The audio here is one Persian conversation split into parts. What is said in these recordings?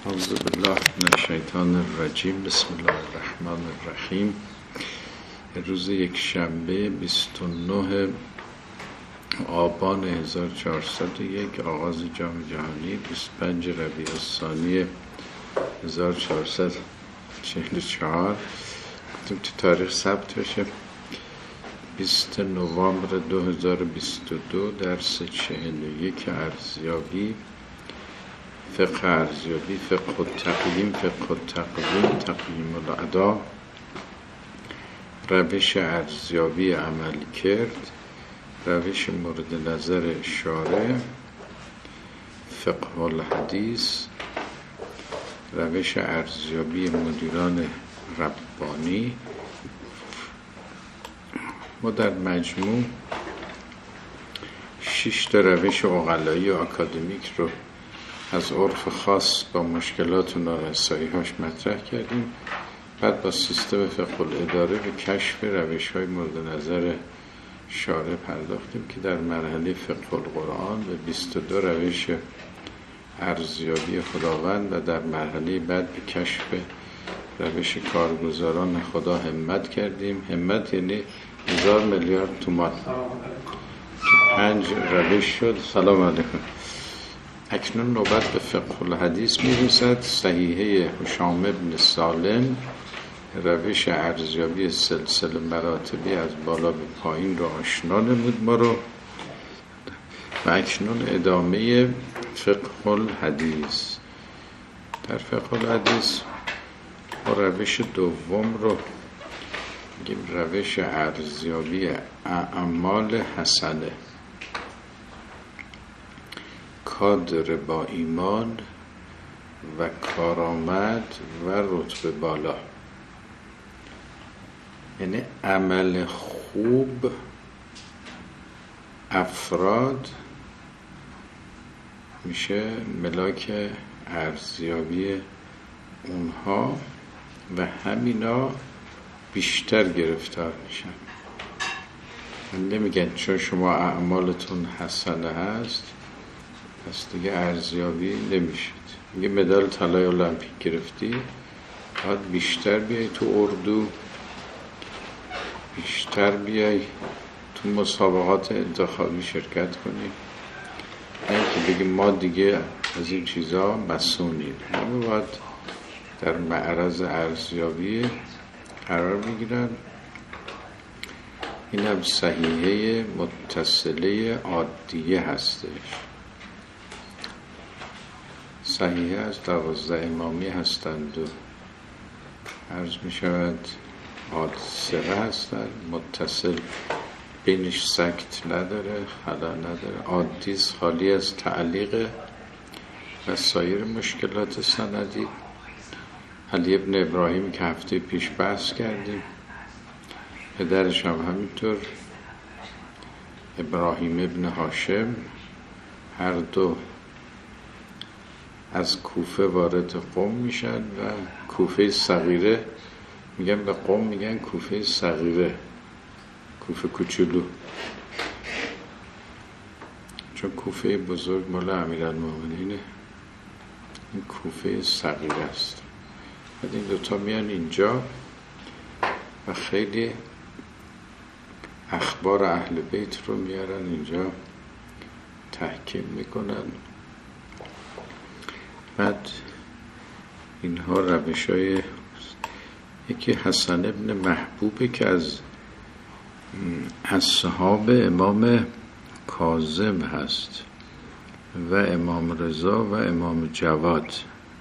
اعوذ بالله من الشیطان الرجیم. بسم الله الرحمن الرحیم. روز یک شنبه 29 آبان 1401 آغاز جام جهانی، 25 ربیع الثانی 1444 گفتیم تو تاریخ ثبت بشه. 20 نوامبر 2022 درس 41 ارزیابی، فقه ارزیابی، فقه التقییم، فقه التقویم، تقییم الادا، روش ارزیابی عمل کرد، روش مورد نظر شارع، فقه الحدیث، روش ارزیابی مدیران ربانی. ما در مجموع 6 تا روش عقلایی و اکادمیک رو از عرف خاص با مشکلات و نارسایی‌هاش مطرح کردیم. بعد با سیستم فقه الاداره به کشف روش‌های مورد نظر شارع پرداختیم که در مرحله فقه القرآن به 22 روش ارزیابی خداوند و در مرحله بعد به کشف روش کارگزاران خدا همت کردیم. همت یعنی 1000 میلیارد تومان. 5 روش شد. سلام علیکم. اکنون نوبت به فقه الحدیث می‌رسد. صحیحه هشام بن سالم، روش ارزیابی سلسله مراتبی از بالا به پایین را آشنا نمود ما رو و اکنون ادامه فقه الحدیث. در فقه الحدیث ما روش دوم رو میگیم روش ارزیابی اعمال حسنه، کادر با ایمان و کارآمد و رتبه بالا. یعنی عمل خوب افراد میشه ملاک ارزیابی اونها و همینا بیشتر گرفتار میشن. نمیگن چون شما اعمالتون حسنه هست پس دیگه ارزیابی نمیشید. میگه مدال طلای المپیک گرفتی، باید بیشتر بیای تو اردو، بیشتر بیای تو مسابقات انتخابی شرکت کنی، نه که بگیم ما دیگه از این چیزا مسئولیم. همه باید در معرض ارزیابی قرار بگیرن. این هم صحیحه متصله عادیه هستش. صحیحه از 12 امامی هستند و عرض می شود عادثه هستند. متصل بینش سکت نداره، خلا نداره. عادیث خالی از تعلیق و سایر مشکلات سندی. علی ابن ابراهیم که هفته پیش بحث کردیم، پدرش هم همینطور، ابراهیم ابن هاشم، هر دو از کوفه وارد قم میشن و کوفه صغیره میگن، به قم میگن کوفه صغیره، کوفه کوچولو، چون کوفه بزرگ مال امیرالمومنینه، این کوفه صغیره است. بعد این دوتا میان اینجا و خیلی اخبار اهل بیت رو میارن اینجا تحکیم میکنن. بعد اینها روشای یکی حسن ابن محبوبه که از اصحاب امام کاظم هست و امام رضا و امام جواد،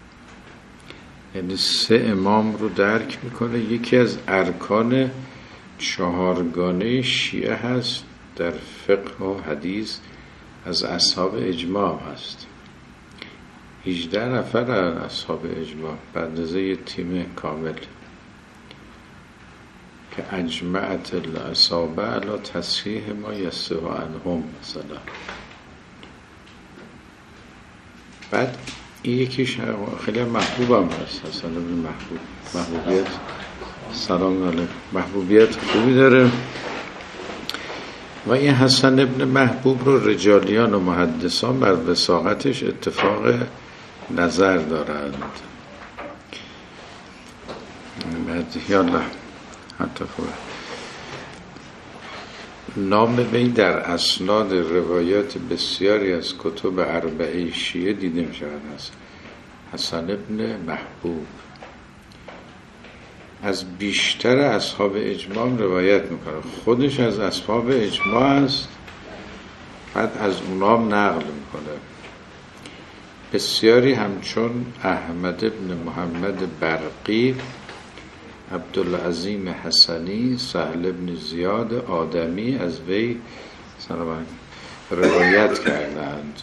یعنی 3 امام رو درک میکنه. یکی از ارکان 4گانه شیعه هست در فقه و حدیث، از اصحاب اجماع هست. 18 نفر از اصحاب اجماع بعد از یه تیم کامل که اجمعت الاصابع علی تصحیح ما یصح عنهم مثلا. بعد این یکیش خیلی محبوبم هست، حسن ابن محبوب. محبوبیت، سلام علیکم، محبوبیت خوبی داره. و این حسن ابن محبوب رو رجالیان و محدثان بر وثاقتش اتفاق نظر دارند. بعد یالا حتی خوبه نام وی در اسناد روایات بسیاری از کتب اربعه شیعه دیده می شود. حسن ابن محبوب از بیشتر اصحاب اجماع روایت میکنه، خودش از اصحاب اجماع است، بعد از اونام نقل میکنه. بسیاری همچون احمد ابن محمد برقی، عبدالعظیم حسنی، سهل ابن زیاد آدمی از وی روایت کردند.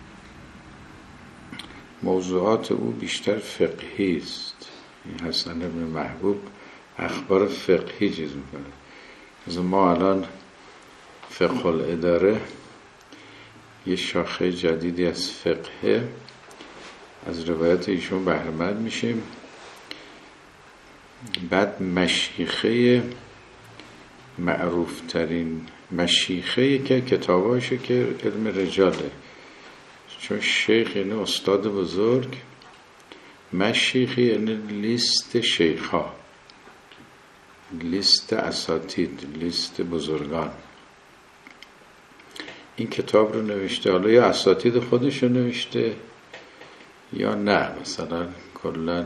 موضوعات او بیشتر فقهی است. حسن ابن محبوب اخبار فقهی چیز میکنه. از ما الان فقه الاداره یه شاخه جدیدی از فقه، از روایت ایشون بهره مند میشیم. بعد مشیخه معروف ترین مشیخه که کتاباشه که علم رجاله، چون شیخ یعنی استاد بزرگ، مشیخی یعنی لیست شیخا، لیست اساتید، لیست بزرگان. این کتاب رو نوشته، حالا یا اساتید خودش رو نوشته یا نه مثلا کلن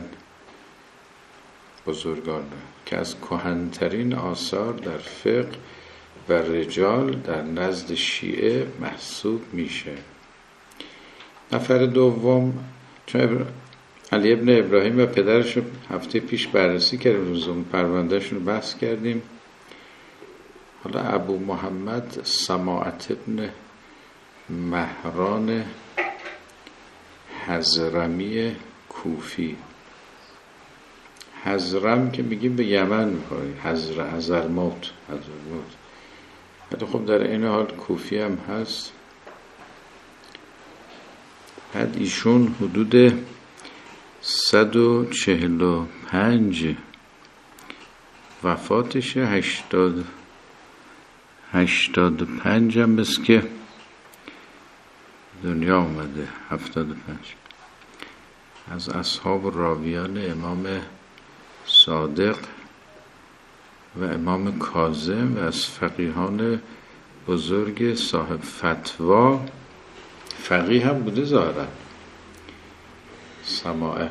بزرگان رو، که از کهن‌ترین آثار در فقه و رجال در نزد شیعه محسوب میشه. نفر دوم، چون علی ابن ابراهیم و پدرش رو هفته پیش بررسی کردیم، روزون پروندهشون رو بحث کردیم. حالا ابو محمد سماعت ابن مهران حضرمی کوفی. حضرم که میگیم به یمن میخوری، حضرموت. خب در این حال کوفی هم هست. بعد ایشون حدود 145 وفاتشه، 85 هم بس که دنیا اومده، 75 از اصحاب راویان امام صادق و امام کاظم و از فقیهان بزرگ صاحب فتوا. فقیه هم بوده ظاهرا، سماعه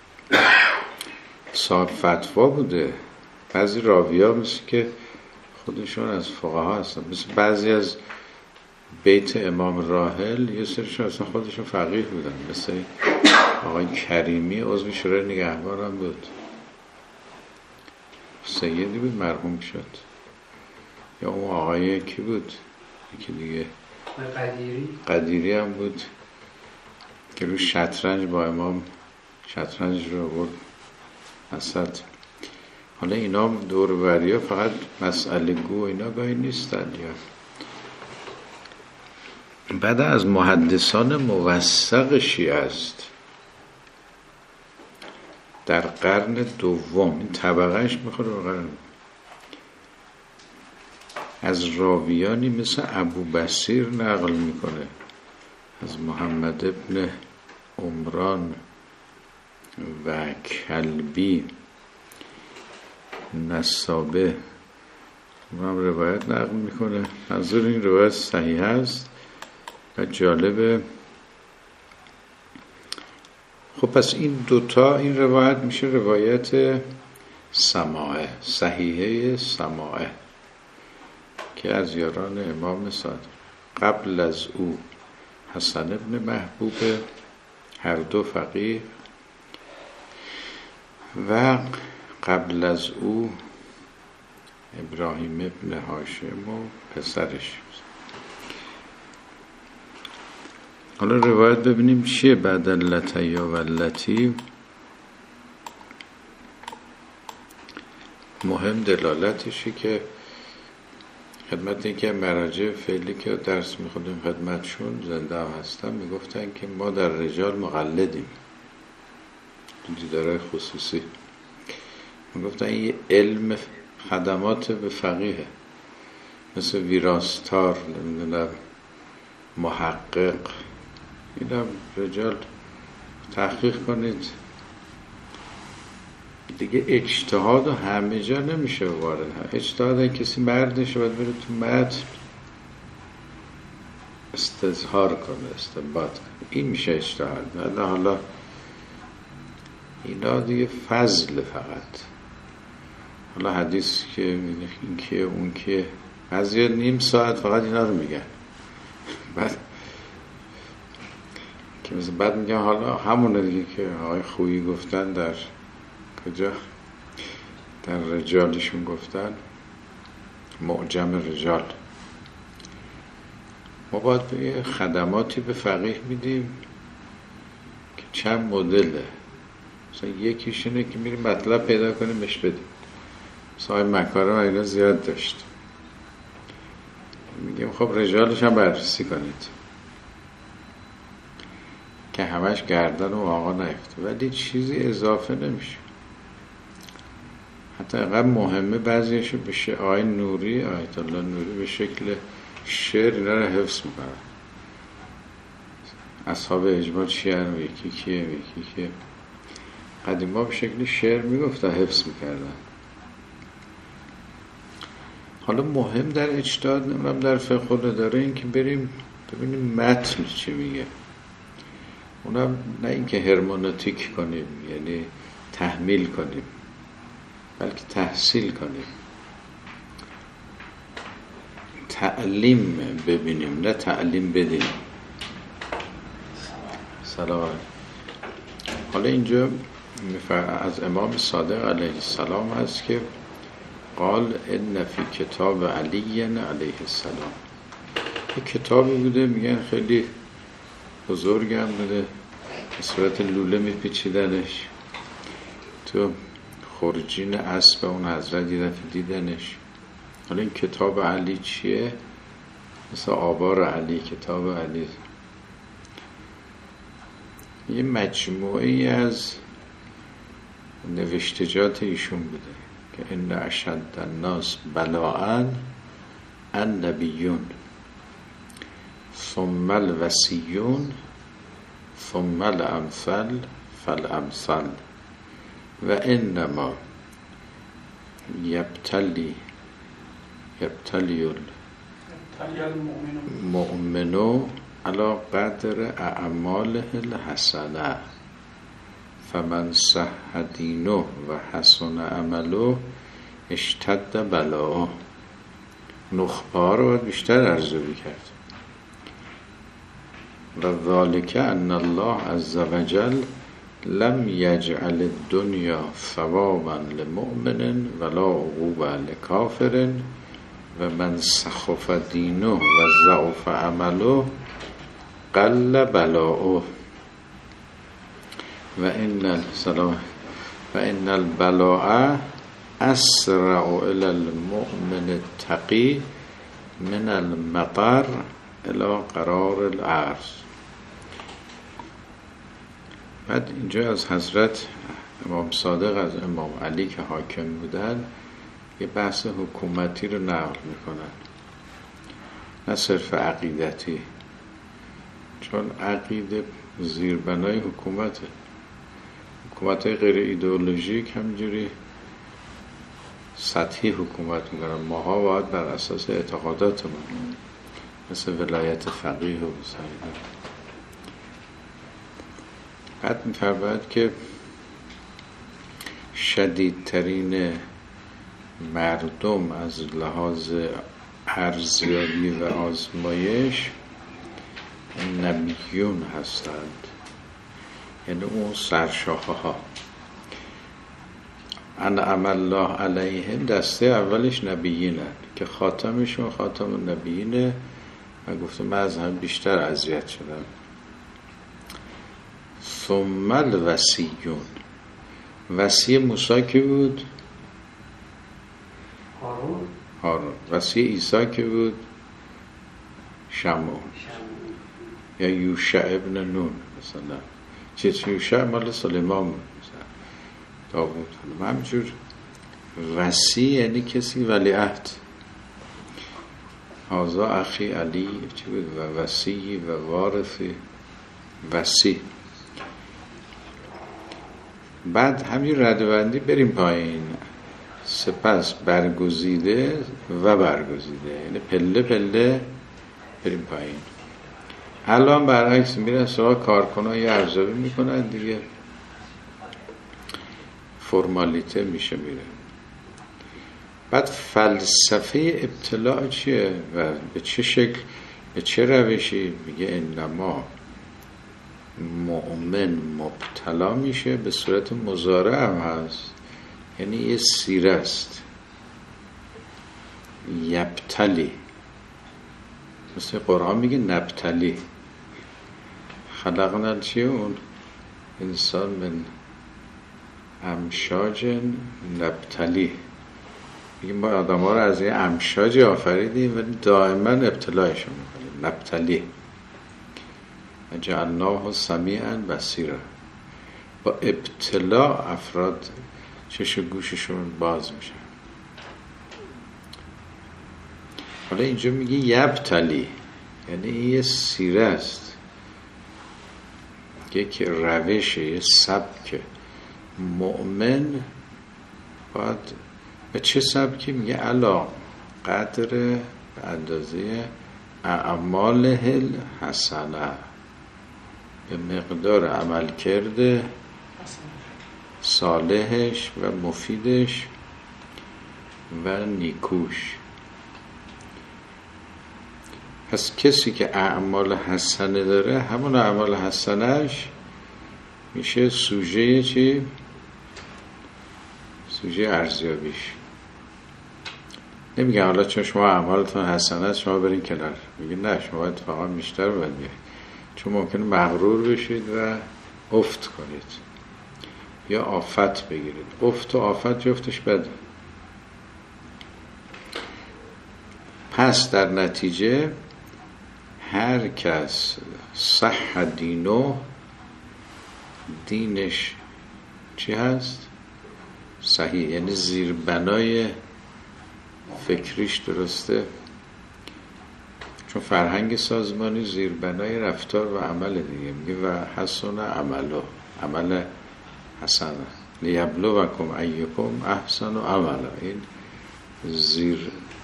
صاحب فتوا بوده. بعضی راویا مثل که خودشون از فقها هستن، مثل بعضی از بیت امام راحل یه سرشون اصلا خودشون فقیه بودن، مثل آقای کریمی عضو شورای نگهبان هم بود، سیدی بود مرحوم شد. یا اون آقای کی بود یکی دیگه، قدیری هم بود که رو شطرنج با امام شطرنج رو بود وسط. حالا اینا دور و بریا فقط مسئله گو اینا گاهی نیستن. یا بعد از محدثان موثق شیعه است در قرن دوم، این طبقهش میخوره به قرن، از راویانی مثل ابو بصیر نقل میکنه، از محمد ابن عمران و کلبی نسابه هم روایت نقل میکنه. منظور این روایت صحیح است و جالبه. خب پس این دوتا، این روایت میشه روایت سماعه، صحیحه سماعه که از یاران امام صادق. قبل از او حسن ابن محبوب، هر دو فقیه، و قبل از او ابراهیم ابن هاشم و پسرش. حالا روایت ببینیم چیه بعد اللتیا و اللتی. مهم دلالتشی که خدمت این که مراجع فعلی که درس میخونیم خدمتشون زنده هم هستن میگفتن که ما در رجال مقلدیم، دیدارهای خصوصی میگفتن یه علم خدمات به فقیه، مثل ویراستار، نمیدونم محقق، این هم رجال تحقیق کنید دیگه. اجتهاد و همه جا نمیشه وارد. اجتهاد کسی مردش باید بره تو متن استظهار کنه، استنباط کنه، این میشه اجتهاد. حالا اینا دیگه فضل فقط. حالا حدیث که این که اون که بعضی نیم ساعت فقط اینا رو میگن، بعد که مثلا بعد میگن حالا همونه دیگه که آقای خویی گفتن در کجا در رجالشون گفتن، معجم رجال. ما باید به خدماتی به فقیه میدیم که چند مدله. مثلا یکیش اینه که میریم مطلب پیدا کنیم بهش بدیم. مثلا مکارم اینا زیاد داشت، میگیم خب رجالش هم بررسی کنید که همش گردن و آقا نیفته، ولی چیزی اضافه نمیشه. حتی اینقدر مهمه بعضیشو بشه آیت نوری، آیت الله نوری به شکل شعر اینا رو حفظ میکنن. اصحاب اجماع چی هن؟ یکی کیه؟ یکی که قدیما به شکل شعر میگفتن، حفظ میکردن. حالا مهم در اجتهاد، نمیدونم در فقه الاداره، این که بریم ببینیم متن چی میگه. اونم نه اینکه هرمنوتیک کنیم یعنی تحمیل کنیم، بلکه تحصیل کنیم، تعلیم ببینیم نه تعلیم بدیم. سلام. حالا اینجا از امام صادق علیه السلام هست که قال ان فی کتاب علی علیه السلام. یک کتابی بوده میگن خیلی بزرگم بوده، به صورت لوله میپیچیدنش تو خورجین اسب اون حضرت یه دفعه دیدنش. حالا این کتاب علی چیه؟ مثل آبار علی، کتاب علی یه مجموعی از نوشتجات ایشون بوده که ان اشد الناس بلاء النبیون ثم الوصیون ثم الامثل فالامثل و انما یبتلی المؤمن علی قدر اعماله الحسنه فمن صح دینه و حسن عمله اشتد بلاءه. نخبه ها رو باید بیشتر ارزیابی کرد. و ذالک ان الله عز وجل لم یجعل الدنیا ثوابا لمؤمن ولا عقوبا لکافر و من سخف دینه و ضعف عمله قل بلاؤه و ان البلاء اسرع الى المؤمن التقی من المطر الى قرار الارض. بعد اینجا از حضرت امام صادق از امام علی که حاکم بودن یه بحث حکومتی رو نقل میکنن، نه صرف عقیدتی، چون عقیده زیربنای حکومته. حکومت‌های غیر ایدئولوژیک همینجوری سطحی حکومت میکنن. ماها باید بر اساس اعتقاداتمون، مثل ولایت فقیه و بسیار. بعد می‌فرماید که شدیدترین مردم از لحاظ ارزیابی و آزمایش نبیون هستند، یعنی اون سرشاخه ها. انعم الله علیهم دسته اولش نبیینن که خاتمشون خاتم النبیینه و گفته من از هم بیشتر اذیت شدم. ثم الوصیون. وصی موسی که بود؟ هارون. وصی عیسی که بود؟ شمعون. یا یوشع ابن نون مثلا. یوشع مال سلیمان بود، مثلا داوود. همینجور وصی یعنی کسی ولیعهد. هذا اخی علی چی بود؟ و وصی و وارثی. وصی بعد همین ردبندی بریم پایین، سپس برگزیده و برگزیده، یعنی پله پله بریم پایین. الان برعکس میرن سراغ کارکنان یه ارزیابی میکنن دیگه، فرمالیته میشه میره. بعد فلسفه ابتلاع چیه و به چه شکل، به چه روشی؟ میگه انما مؤمن مبتلا میشه، به صورت مضارع هم هست، یعنی یه سیره است، یبتلی، مثل قرآن میگه نبتلی، خلقنا چیه اون انسان من امشاج نبتلی، میگه ما آدم ها رو از یه امشاجی آفریدیم ولی دائما ابتلایشون میکنیم، نبتلی جعلناه سمیعا بصیرا. با ابتلا افراد چش و گوششون باز میشن. حالا اینجا میگه یبتلی، یعنی این یه سیره است، یک روشه، یه سبک. مؤمن باید به چه سبکی؟ میگه علا قدر، به اندازه اعماله الحسنه، به مقدار عمل کرده صالحش و مفیدش و نیکوش. پس کسی که اعمال حسنه داره، همون اعمال حسنهش میشه سوژه چی؟ سوژه ارزیابیش. نمیگه حالا چون شما اعمالتون حسنه است شما برین کنار، میگه نه، شما اتفاقا بیشتر باید بیاید، چون ممکنه مغرور بشید و افت کنید یا آفت بگیرید. افت و آفت جفتش بده. پس در نتیجه هر کس صح دینو، دینش چی هست؟ صحیح، یعنی زیربنای فکریش درسته، چون فرهنگ سازمانی زیربنای رفتار و عمل دیگه. میگه و حسن عملو، عمل حسن لیبلوکم ایکم احسن عملا، این زیر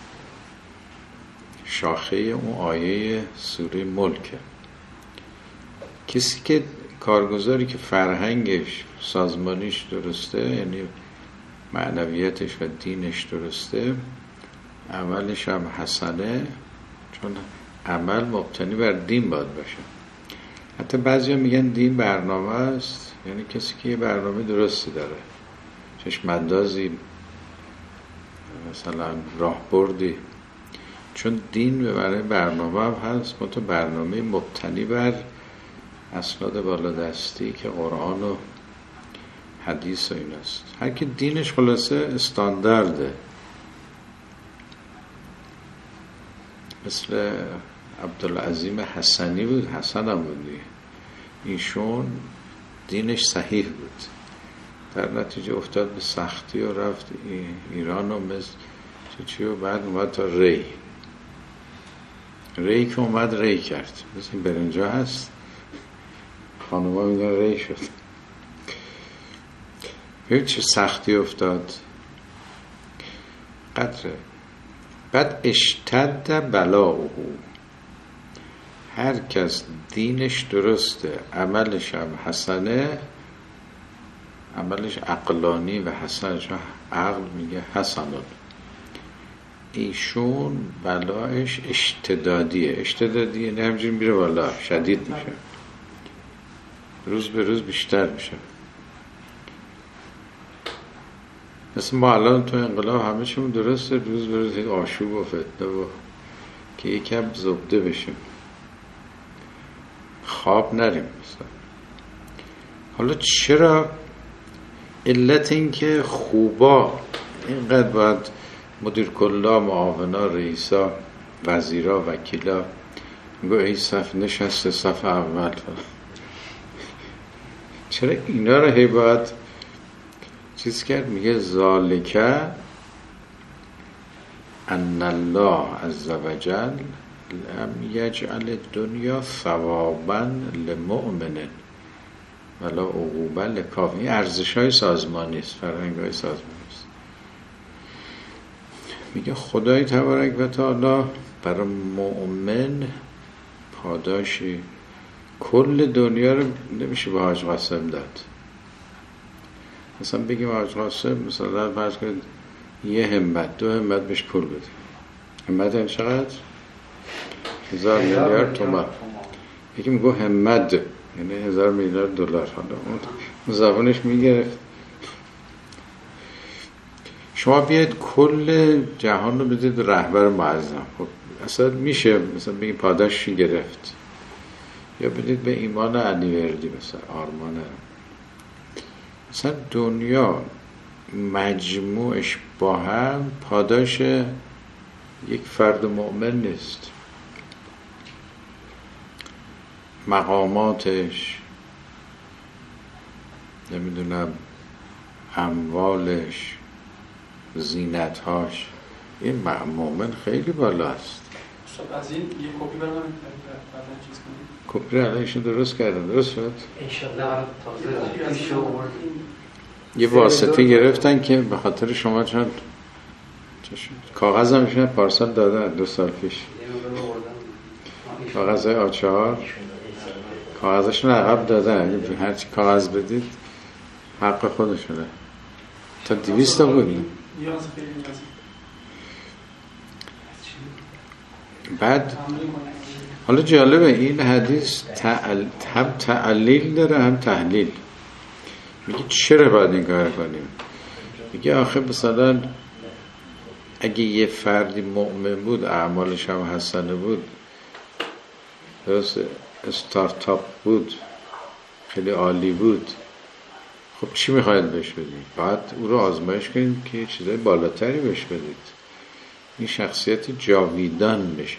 شاخه اون آیه سوره ملکه. کسی که کارگزاری که فرهنگش سازمانیش درسته، یعنی معنویتش و دینش درسته، عملش هم حسنه، چون عمل مبتنی بر دین باید باشه. حتی بعضیا میگن دین برنامه است، یعنی کسی که یه برنامه درستی داره، چشم‌اندازی، مثلا راهبردی، چون دین به معنی برنامه هم هست، منتها برنامه مبتنی بر اسناد بالادستی که قرآن و حدیث و این است. هر که دینش خلاصه استاندارده، مثل عبدالعظیم حسنی بود، حسن هم بود، ایشون دینش صحیح بود، در نتیجه افتاد به سختی و رفت ایران و مثل چی و بعد اومد تا ری که اومد ری کرد، مثل این برنجا هست، خانوما میگن ری شد. ببین چه سختی افتاد، قدره. بعد اشتد بلاؤه، هر کس دینش درسته، عملش هم حسنه، عملش عقلانی و حسنش، عقل میگه حسنان، ایشون بلایش اشتدادیه. اشتدادیه نه همجوری میره بالا، شدید میشه، روز به روز بیشتر میشه. مثل ما الان تو انقلاب همه چیمون درسته، روز به روز آشوب و فتنه و که یکم زبده بشیم، خواب نریم مثلا. حالا چرا؟ علت این که خوبا اینقدر باید مدیر کلا، معاونا، رئیسا، وزیرا، وکیلا، میگو ای صف نشسته صف اول، چرا اینا رو هی باید چیز کرد؟ میگه ذالکه ان الله عز وجل لم یجعل الدنیا ثوابا لمؤمن ولا عقوبه لکافرین. این ارزش های سازمانی است، فرهنگ های سازمانی است. میگه خدای تبارک و تعالی برای مؤمن پاداشی کل دنیا رو نمیشه به حاج قاسم داد. مثلا بگیم حاج قاسم مثلا فرض کنید یه همت 2 همت بهش پول بده. همت این چقدر؟ 1000 میلیارد تومان. یکی میگه همت یعنی 1000 میلیارد دلار. حالا اون زبانش میگرفت. شما بیاید کل جهان رو بدید رهبر معظم، خب اصلا میشه مثلا بگیم پاداشی گرفت. یا بدید به ایمان علیوردی مثلا آرمان. مثلا دنیا مجموعش با هم پاداش یک فرد مؤمن نیست. مقاماتش، نمیدونم اموالش، زینتهاش، این مؤمن خیلی بالاست. از این یه کپی برام چیز کنید. کپی علیشون درست کردن، درست شد؟ انشالله یه واسطه گرفتن که به خاطر شما چند کاغذ هم ایشون پارسال دادن 2 سال پیش. کاغذ آچار کاغذشون عقب دادن. هرچی کاغذ بدید حق خودشونه. تا 200 تا بودیم. بعد حالا جالبه این حدیث هم تعلیل داره هم تحلیل. میگه چرا باید این کار کنیم؟ میگه آخه مثلا اگه یه فردی مؤمن بود، اعمالش هم حسنه بود، درست استارتاپ بود، خیلی عالی بود، خب چی میخواید بهش بدید؟ باید او رو آزمایش کنید که یه چیزای بالاتری بهش بدید. این شخصیت جاویدان بشه.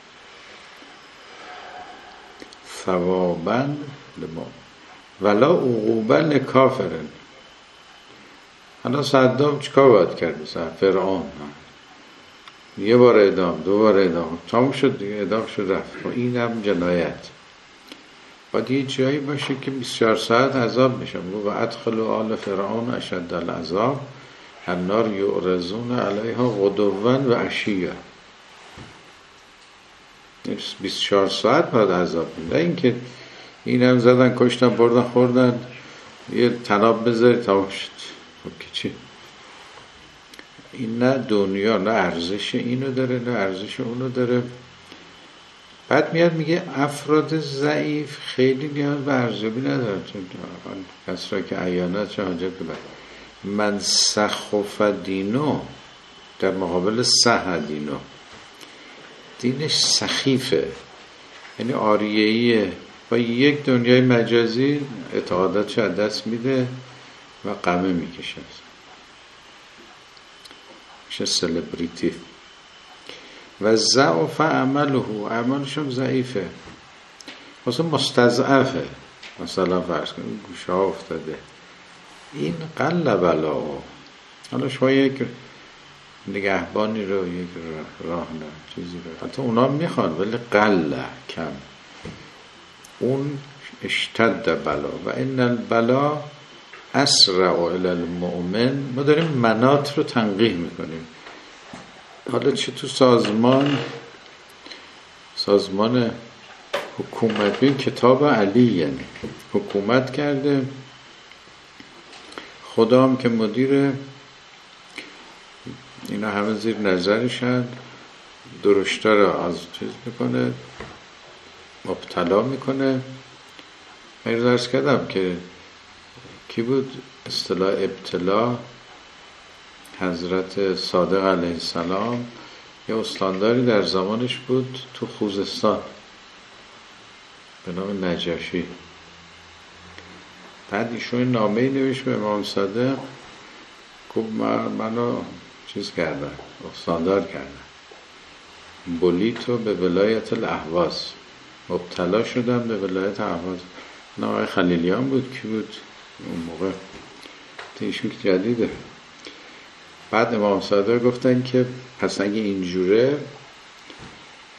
ثوابا لما ولا عقوبا لکافرن. حالا صدام چیکار باید کرد؟ مثلا فرعون یه بار اعدام، 2 بار اعدام، تموم شد دیگه، اعدام شد رفت. این هم جنایت. باید یه جایی باشه که 24 ساعت عذاب بشه. و ادخلوا آل فرعون اشد العذاب النار یعرضون علیها غدوا و عشیا. 24 ساعت باید عذاب بده. اینکه این هم زدن، کشتن، بردن، خوردن، یه تناب بذاری تمام شد. خب که چی؟ این نه دنیا نه ارزش اینو داره نه ارزش اونو داره. بعد میاد میگه افراد ضعیف خیلی نیاز به ارزیابی ندارن. کسرا که عیانت چه حاجت ببر. من سخف دینو در مقابل صح دینو. دینش سخیفه، یعنی آریه‌ایه. با یک دنیای مجازی اعتقاداتش از دست میده و قمه میکشه. میشه سلبریتی. و ضعف عمله، عملش هم ضعیفه، مثلا مستضعفه. مثلا فرض کنید گوشه ها افتاده. این قل بلا. حالا شما یک نگهبانی رو، یک راهنما چیزی رو، حتی اونا میخوان، ولی قل کم. اون اشتد بلا و ان البلا اسرع الی المؤمن. ما داریم منات رو تنقیح میکنیم. حالا چه تو سازمان حکومتی، کتاب علی یعنی حکومت کرده، خدا هم که مدیر، اینا همه زیر نظرشن، درشتا رو از چیز میکنه، مبتلا میکنه. من درس کردم که کی بود اصطلاح ابتلا؟ حضرت صادق علیه السلام یه استانداری در زمانش بود تو خوزستان به نام نجاشی. بعد ایشون نامه‌ای نوشت به امام صادق، گفت منو چیز کردن، استاندار کردن، بلیتو به ولایت الاهواز، مبتلا شدم به ولایت اهواز. نام آقای خلیلیان بود. کی بود اون موقع؟ ایشون که جدیده. بعد امام صادق گفتن که پس اگه اینجوره،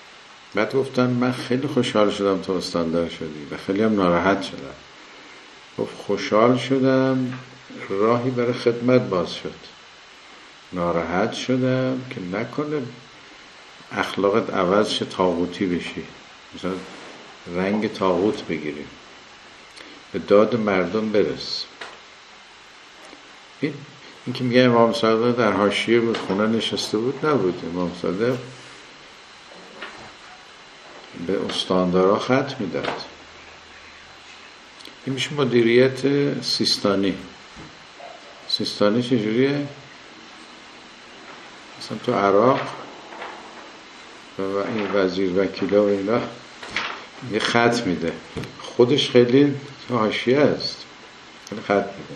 بعد گفتن من خیلی خوشحال شدم تو استاندار شدی و خیلی هم ناراحت شدم. گفت خوشحال شدم راهی برای خدمت باز شد، ناراحت شدم که نکنه اخلاقت عوض شه طاغوتی بشی، مثلا رنگ طاغوت بگیری، به داد مردم برس. این که میگه امام صادق در حاشیه بود، خونه نشسته بود، نبود. امام صادق به استاندارا خط میداد. این میشه مدیریت سیستانی. سیستانی چجوریه؟ مثلا تو عراق و این وزیر وکیلا و اینا یه خط میده، خودش خیلی حاشیه است، خیلی خط میده.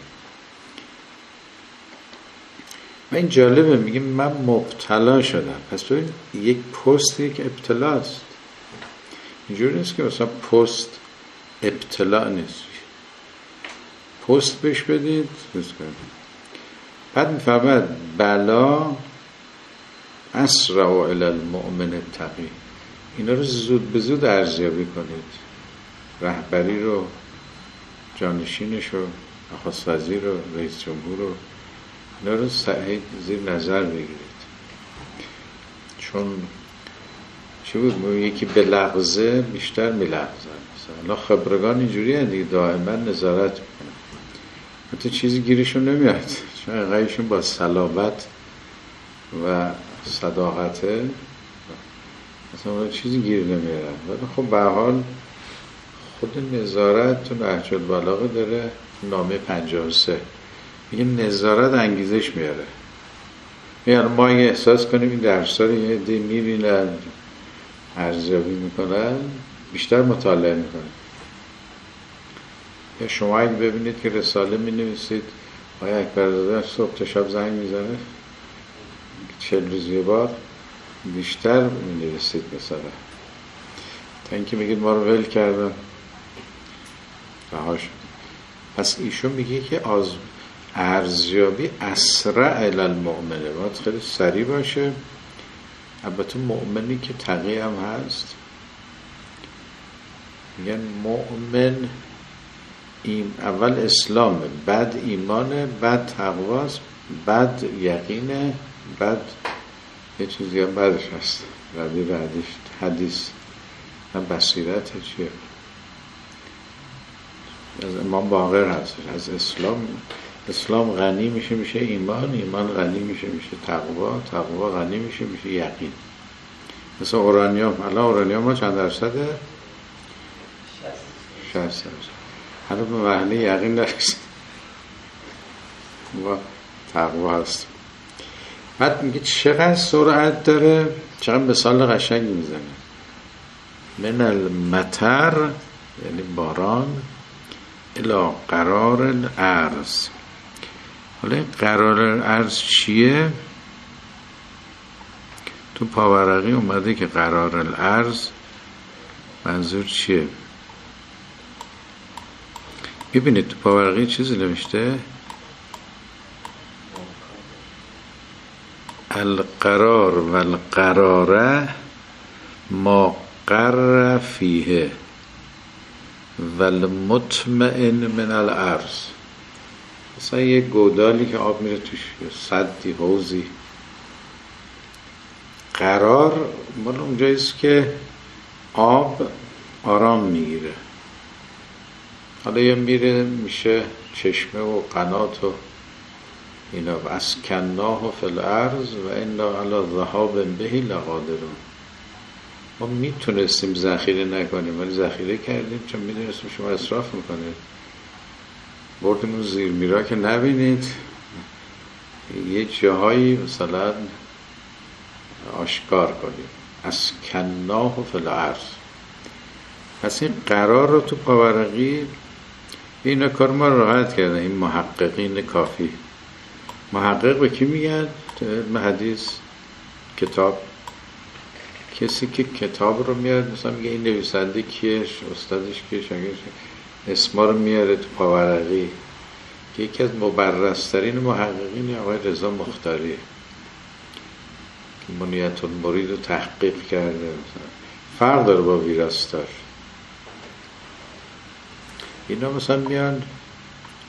و این جالبه، میگه من مبتلا شدم. پس تو یک پست یک ابتلاست. اینجوری نیست که مثلا پست ابتلا نیست، پست بهش بدید بعد میفهمد بلا اسرع الی المؤمن التقی. اینا رو زود به زود ارزیابی کنید، رهبری رو، جانشینش رو، نخست وزیر رو، رئیس جمهور رو، اینا رو صحیح زیر نظر بگیرید. چون چی بود؟ یکی به لغزه بیشتر میلغزن. مثلا خبرگان اینجوری هست دیگه، دائما نظارت میکنن، حتی چیزی گیرشون نمیاد، چون اینقدرشون با صلابت و صداقته مثلا چیزی گیر نمیارن. ولی خب به هر حال خود نظارت تو نهج البلاغه داره، نامه 53 میگه نظارت انگیزش میاره. یعنی ما اگه احساس کنیم این درس‌ها رو یه عده میبینن، ارزیابی میکنن، بیشتر مطالعه میکنن. یا شما اگه ببینید که رساله مینویسید، آقای اکبرزاده صبح تا شب زنگ میزنه 40 روز یه بار، بیشتر مینویسید مثلا تا اینکه میگید ما رو ول کردن رها شد. پس ایشون میگه که ارزیابی اسرع الی المؤمنه، باید خیلی سریع باشه. البته مؤمنی که تقی هم هست، میگن مؤمن اول اسلامه، بعد ایمانه، بعد تقواست، بعد یقینه، بعد یه چیزی هم بعدش هست، ردی حدیث هم بصیرت چیه، از امام باقر هست. از اسلام غنی میشه ایمان غنی میشه تقوا غنی میشه یقین. مثل اورانیوم، الان اورانیوم ما چند درصده؟ 60%. حالا به مرحله یقین نرسید، ما تقوا هست. بعد میگه چقدر سرعت داره، چقدر مثال قشنگی میزنه. من المطر یعنی باران، الی قرار الارض. حالا قرار الارض چیه؟ تو پاورقی اومده که قرار الارض منظور چیه؟ ببینید تو پاورقی چیزی نوشته، القرار و القراره ما قر فیه و المطمئن من الارض. مثلا یه گودالی که آب میره توش، سدی، حوضی. قرار مال اونجاییست که آب آرام میگیره. حالا یه میره میشه چشمه و قنات و اینا. و اسکناه فی الارض و انا علی ذهاب به لقادرون. ما میتونستیم ذخیره نکنیم ولی ذخیره کردیم، چون میدونستیم شما اسراف میکنید. بردیم اون زیر میرا که نبینید، یه جاهایی مثلا آشکار کنیم. اسکناه فی الارض. پس این قرار رو تو پاورقی اینا کار ما راحت کردن، این محققین کافی. محقق به کی میگن؟ تو علم حدیث کتاب، کسی که کتاب رو میاره، مثلا میگه این نویسنده کیه، استادش کیه، شاگردش، اسما رو میاره تو پاورقی. که یکی از مبرزترین محققین آقای رضا مختاریه که منیت المرید رو تحقیق کرده. مثلا فرق داره با ویراستار. اینا مثلا میان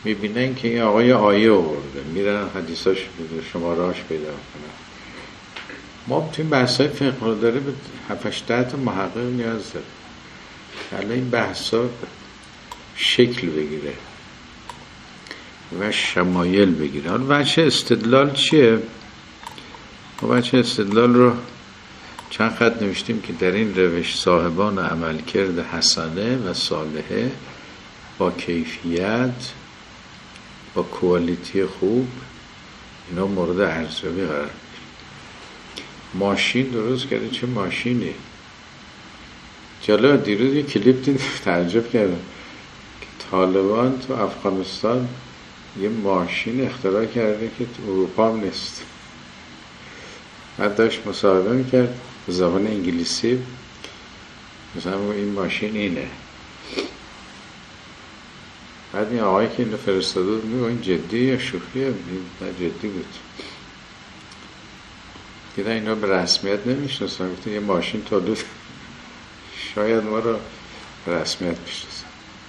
میبینن که این آقای آیه آورده، میرن حدیثاش شمارهاش پیدا کنن. ما توی بحثای فقه داره به 7-8 تا محقق نیاز داره. حالا این بحثا شکل بگیره و شمایل بگیره. حالا وجه استدلال چیه؟ وجه استدلال رو چند خط نوشتیم که در این روش صاحبان عملکرد حسنه و صالحه با کیفیت، با کوالیتی خوب، اینا مورد ارزیابی قرار میگیره. ماشین درست کرده، چه ماشینی؟ جالب، دیروز یه کلیپ دیدم تعجب کردم که طالبان تو افغانستان یه ماشین اختراع کرده که تو اروپا هم نیست. بعد داشت مصاحبه میکرد به زبان انگلیسی، مثلا این ماشین اینه. بعد این آقایی که اینو فرستاده بود میگه این جدی یا شوخیه؟ نه جدی بود. دیدن اینا به رسمیت نمیشناسن، گفتن یه ماشین تولید، شاید ما رو به رسمیت بشناسن.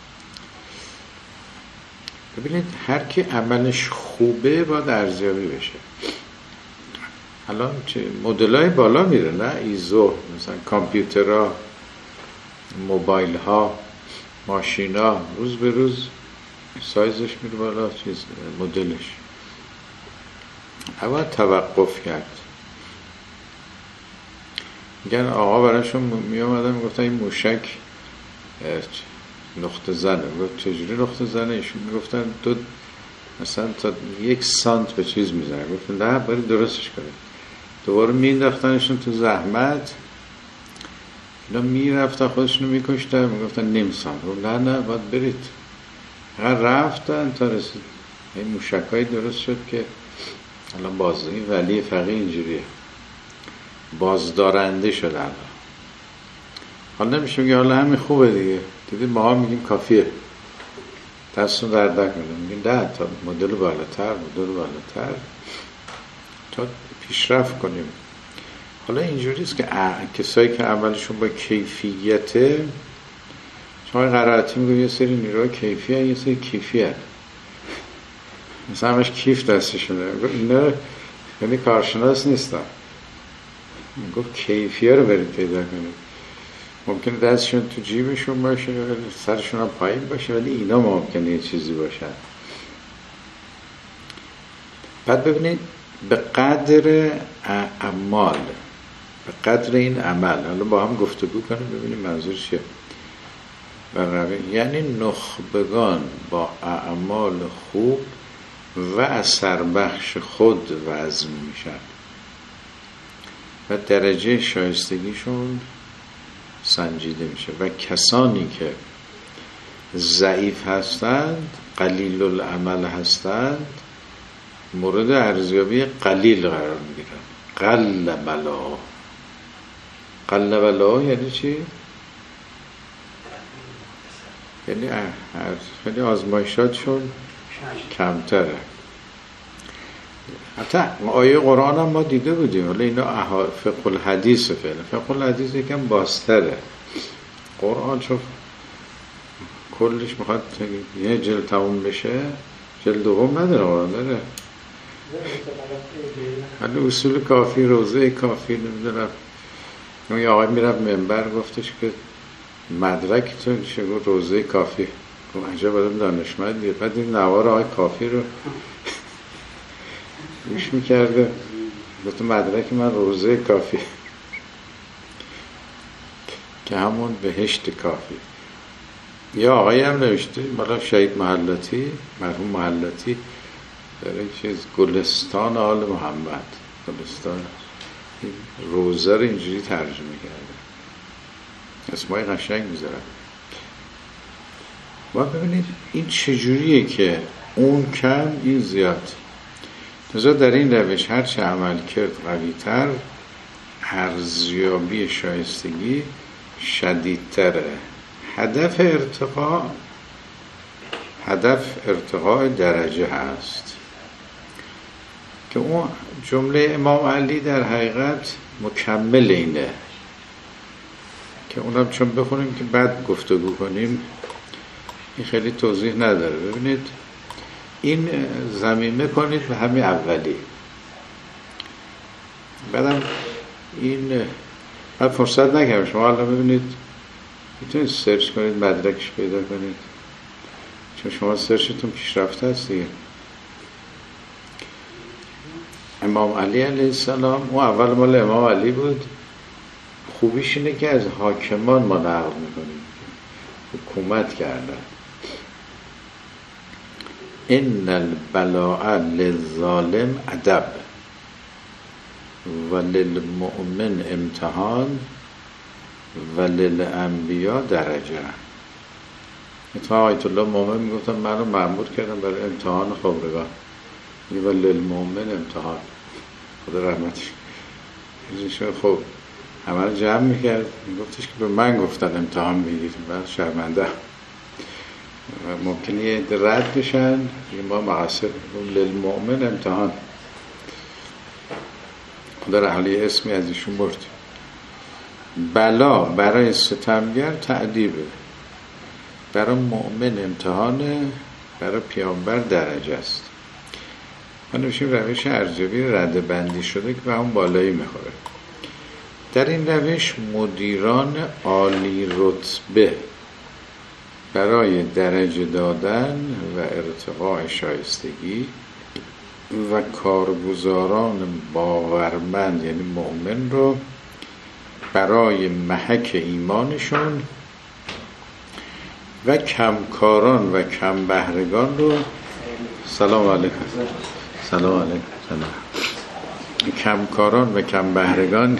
ببینید هر کی عملش خوبه باید ارزیابی بشه. الان چه مدلای بالا میره، نه ایزو، مثلا کامپیوترها، موبایل ها، ماشین ها، روز به روز سایزش میره بالا، چیز مدلش. اول توقف کرد. میگن آقا براشون میامدن میگفتن این موشک نقطه زنه. گفت چجوری نقطه زنه؟ ایشون میگفتن مثلا تا 1 سانت به چیز میزنه. گفتن نه باید درستش کنید. دوباره مینداختنشون تو زحمت، اینا میرفتن خودشونو میکشتن، میگفتن نیم سانت. نه باید برید. رفتن تا رسید این موشکایی درست شد که الان این ولی فقیه اینجوریه، بازدارنده شد. حالا نمیشه میگه حالا همین خوبه دیگه، دیدید ما ها میگیم کافیه، دستون درد نکنه، میگیم نه تا مدل بالاتر تا پیشرفت کنیم. حالا اینجوریست که کسایی که عملشون با کیفیته، شما قرائتی میگه یه سری نیروها کیفیه، یه سری کیفیه، مثلا همش کیف دستشونه. اینا یعنی کارشناس نیستن. گفت کیفیه رو برید پیدا کنید. ممکنه دستشون تو جیبشون باشه، سرشون هم پایین باشه، ولی اینا ممکنه یه چیزی باشن. بعد ببینید به قدر اعمال، به قدر این عمل، حالا با هم گفتگو کنیم ببینیم منظور چیه. یعنی نخبگان با اعمال خوب و اثر بخش خود وزن میشن و درجه شایستگیشون سنجیده میشه و کسانی که ضعیف هستند، قلیل العمل هستند، مورد ارزیابی قلیل قرار میگیرن. قل بلا یعنی چی؟ یعنی خیلی آزمایشاتشون کمتره. حتی آیه قرآن هم ما دیده بودیم. حالا اینا فقه الحدیث فعلا. فقه الحدیث یکم بازتره. قرآن چون کلش میخواد یه جلد تموم بشه، جلد دوم نداره، قرآن داره. حالا اصول کافی، روزه کافی، نمیدونم. یه آقای میرفت منبر گفتش که مدرکتون چه؟ گفت روزه کافی. گفت عجب آدم دانشمندیه. بعد این نوار آقای کافی رو گوش میکرده، گفت مدرک من روزه کافی که همون بهشت کافی. یا آقایی هم نوشته، مالا شهید محلاتی، مرحوم محلاتی، داره چیز گلستان آل محمد، گلستان روزه رو اینجوری ترجمه کرده، اسمای قشنگ میذارن. و ببینید این چجوریه که اون کم این زیاد. تازه در این روش هرچه عمل کرد قوی‌تر، ارزیابی شایستگی شدیدتره. هدف ارتقاء درجه هست که اون جمله امام علی در حقیقت مکمل اینه که اونم چون بخونیم که بعد گفتگو کنیم، این خیلی توضیح نداره. ببینید این ضمیمه کنید به همین اولی. بعدم این بعد فرصت نکردم. شما حالا ببینید میتونید سرچ کنید، مدرکش پیدا کنید، چون شما سرچتون پیشرفته هست دیگه. امام علی علیه السلام اون اول مال امام علی بود. خوبیش اینه که از حاکمان ما نقل میکنیم حکومت کردن. ان البلاء للظالم ادب و للمؤمن امتحان و للانبیاء درجه. اتفاق آیت الله مومن میگفتن من رو مأمور کردم برای امتحان خبرگان و للمؤمن امتحان. خدا رحمتش خب همه رو جمع میکرد، میگفتش که به من گفتن امتحان میگیریم، من شرمنده ممکنه یه رد بشن، ما مقصر للمؤمن امتحان. خدا رحلی اسمی از ایشون برد. بلا برای ستمگر تعذیبه، برای مؤمن امتحانه، برای پیامبر درجه است. ما نمیشیم روش ارزیابی رده بندی شده که به همون بالایی میخوره. در این روش مدیران عالی رتبه برای درجه دادن و ارتقاء شایستگی و کارگزاران باورمند یعنی مؤمن رو برای محک ایمانشون و کمکاران و کم بهرگان رو سلام علیکم کمکاران و کم بهرگان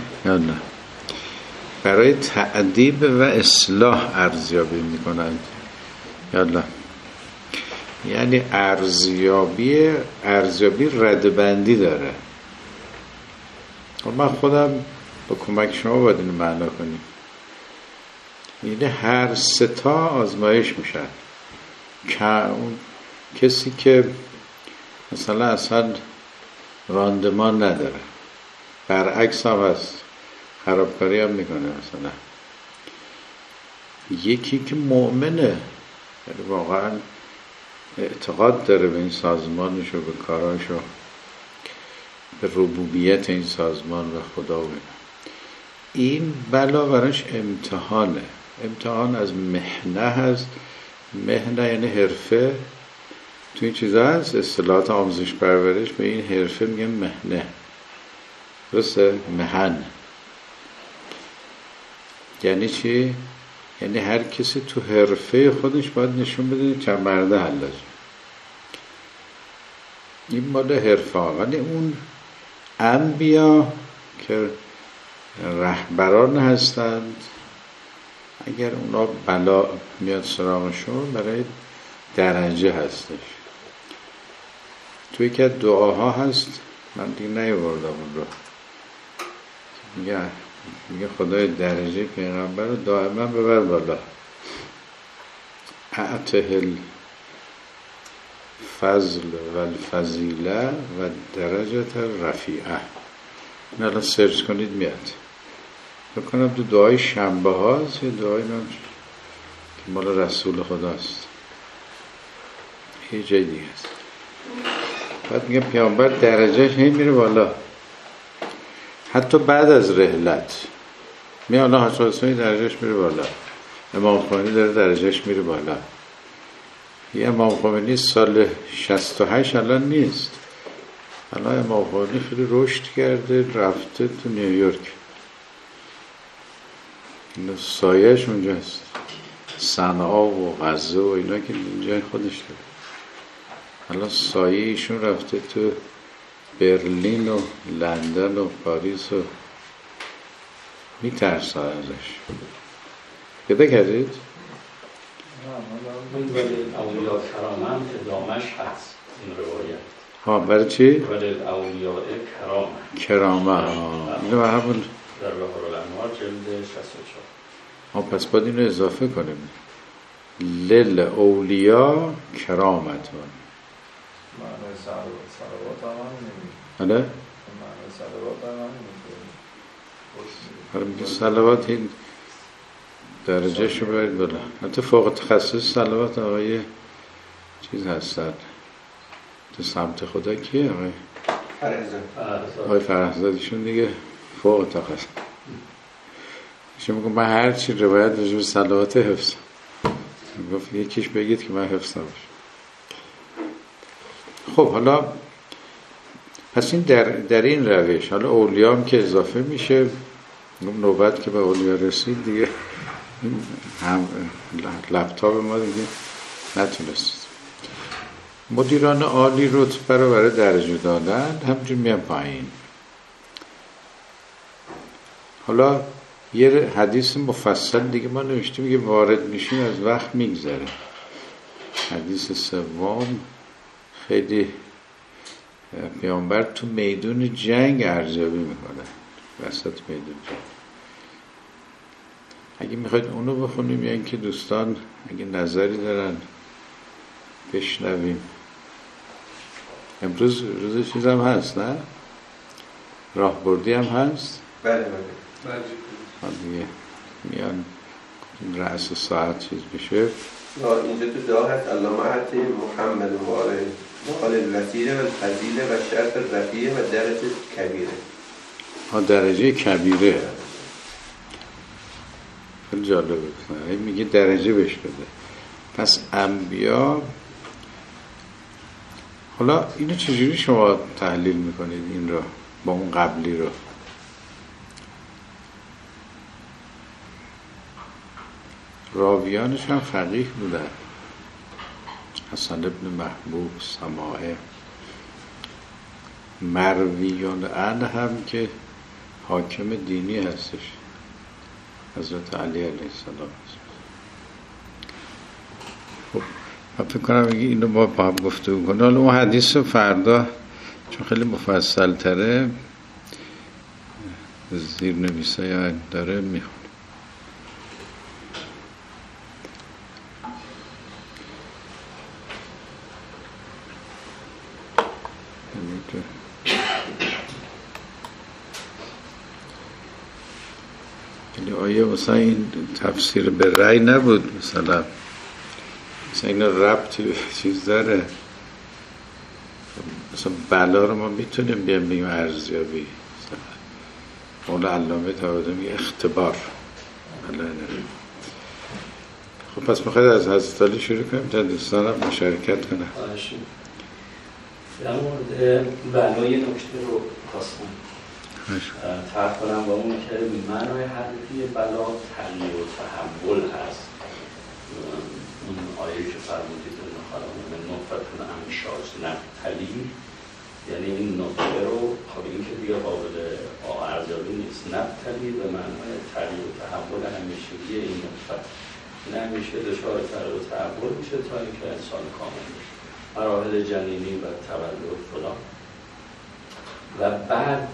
برای تعذیب و اصلاح ارزیابی میکنند. یالا یعنی ارزیابی ردبندی داره. من خودم با کمک شما باید اینو معنا کنیم. یعنی هر ستا آزمایش میشن. کسی که مثلا اصلا راندمان نداره، برعکس هم هست، خرابکاری هم میکنه. مثلا یکی که مؤمنه، یعنی واقعا اعتقاد داره به این سازمانش و به کاراش و به ربوبیت این سازمان و خدا و این بلا براش امتحانه. امتحان از مهنه هست. مهنه یعنی حرفه. تو این چیزا هست اصطلاحات آموزش پرورش به این حرفه میگن مهنه. درسته؟ مهن یعنی چی؟ یعنی هر کسی تو حرفه خودش باید نشون بده چند مرده حلاج. این مال حرفه ها. ولی اون انبیا که رهبران هستند، اگر اونا بلا میاد سراغشون برای درجه هستش. توی که دعاها هست، من دیگه نیاوردم اون رو، میگه خدای درجه پیغمبر رو دائما ببر بالا. اعطه الفضل و الفضیله و درجت رفیعه. این الان سرچ کنید میاد. بکنم تو دعای شنبه هاست یا دعای من که مال رسول خداست، یه جای دیگه است. بعد میگه پیامبر درجهش هی میره بالا، حتی بعد از رحلت میگه الله حساسانی درجهش میره بالا. امام خمینی داره درجهش میره بالا. یه امام خمینی سال 68 الان نیست. الان امام خمینی خیلی رشد کرده، رفته تو نیویورک، سایهش اونجاست. صنعا و غزه و اینا که جای خودش داره. الان سایه ایشون رفته تو برلین و لندن و پاریس و میترسه ازش. پیدا کردید؟ اون ولی اولیاء کرامه هم ادامش هست این روایت. ها برای چی؟ ولی اولیاء کرامه اینو همون در بحر الانوار جلد 64. پس باید اینو اضافه کنیم. لل اولیاء کرامتون. معنی صلوات هم نمیشه. آره؟ معنی صلوات هم نمیشه. حالا میگه صلوات این درجه شو برید بالا. حتی فوق تخصص صلوات آقای چیز هستن، تو سمت خدا کیه آقای؟ فرهزاد. آقای فرهزادیشون دیگه فوق طاقت. ایشون میگم من هر چی روایت راجع به صلوات حفظ گفت یکیش بگید که من حفظ نباشم. خب حالا پس این در این روش حالا اولیا هم که اضافه میشه، نوبت که به اولیا رسید دیگه هم لپتاپ ما دیگه نتونست. مدیران عالی رتبه رو برای درجه دادن همینجور میان پایین. حالا یه حدیث مفصل دیگه ما نوشته میگه وارد میشیم از وقت میگذره. حدیث سوم خیلی پیامبر تو میدون جنگ ارزیابی میکنه، وسط میدون جنگ. اگه میخواید اونو بخونیم یا اینکه دوستان اگه نظری دارن بشنویم. امروز روز چیز هم هست نه؟ راهبردی هم هست؟ بله. دیگه میان رأس ساعت چیز بشه. اینجا تو دعا هست اللهم اعطی محمد وال الوسیله و الفضیله و شرف الرفیع و درجه کبیره. درجه کبیره خیلی جالبه. میگه درجه بهش بده. پس انبیا. حالا اینو چجوری شما تحلیل میکنید این رو با اون قبلی رو؟ راویانش هم فقیه بودن. حسن ابن محبوب، سماعه. مرویان عنه هم که حاکم دینی هستش، حضرت علی علیه السلام. خب من فکر کنم اینو با هم گفتگو کنیم. حالا اون حدیث فردا چون خیلی مفصل تره زیر نویسه داره میخون. آیا مثلا این تفسیر به رأی نبود؟ مثلا این ربط چیز داره؟ مثلا بلا رو ما میتونیم بیام بگیم ارزیابی. مولا علامه طباطبایی میگه اختبار. خب پس میخواید از حضرت علی شروع کنیم تا دوستان هم مشارکت کنم. در مورد بلای نکته رو خواستم طرح کنم و اون که معنای حقیقی بلا تغییر و تحول هست. اون آیه که فرمودید من نطفه امشاج نبتلی، یعنی این نطفه رو خب این که دیگه قابل ارزیابی نیست. نبتلی به معنای تغییر و تحول همیشگی این نطفه، این همیشه دچار تغییر و تحول میشه تا اینکه انسان کامل میشه، مراحل جنینی و تولد فلان. و بعد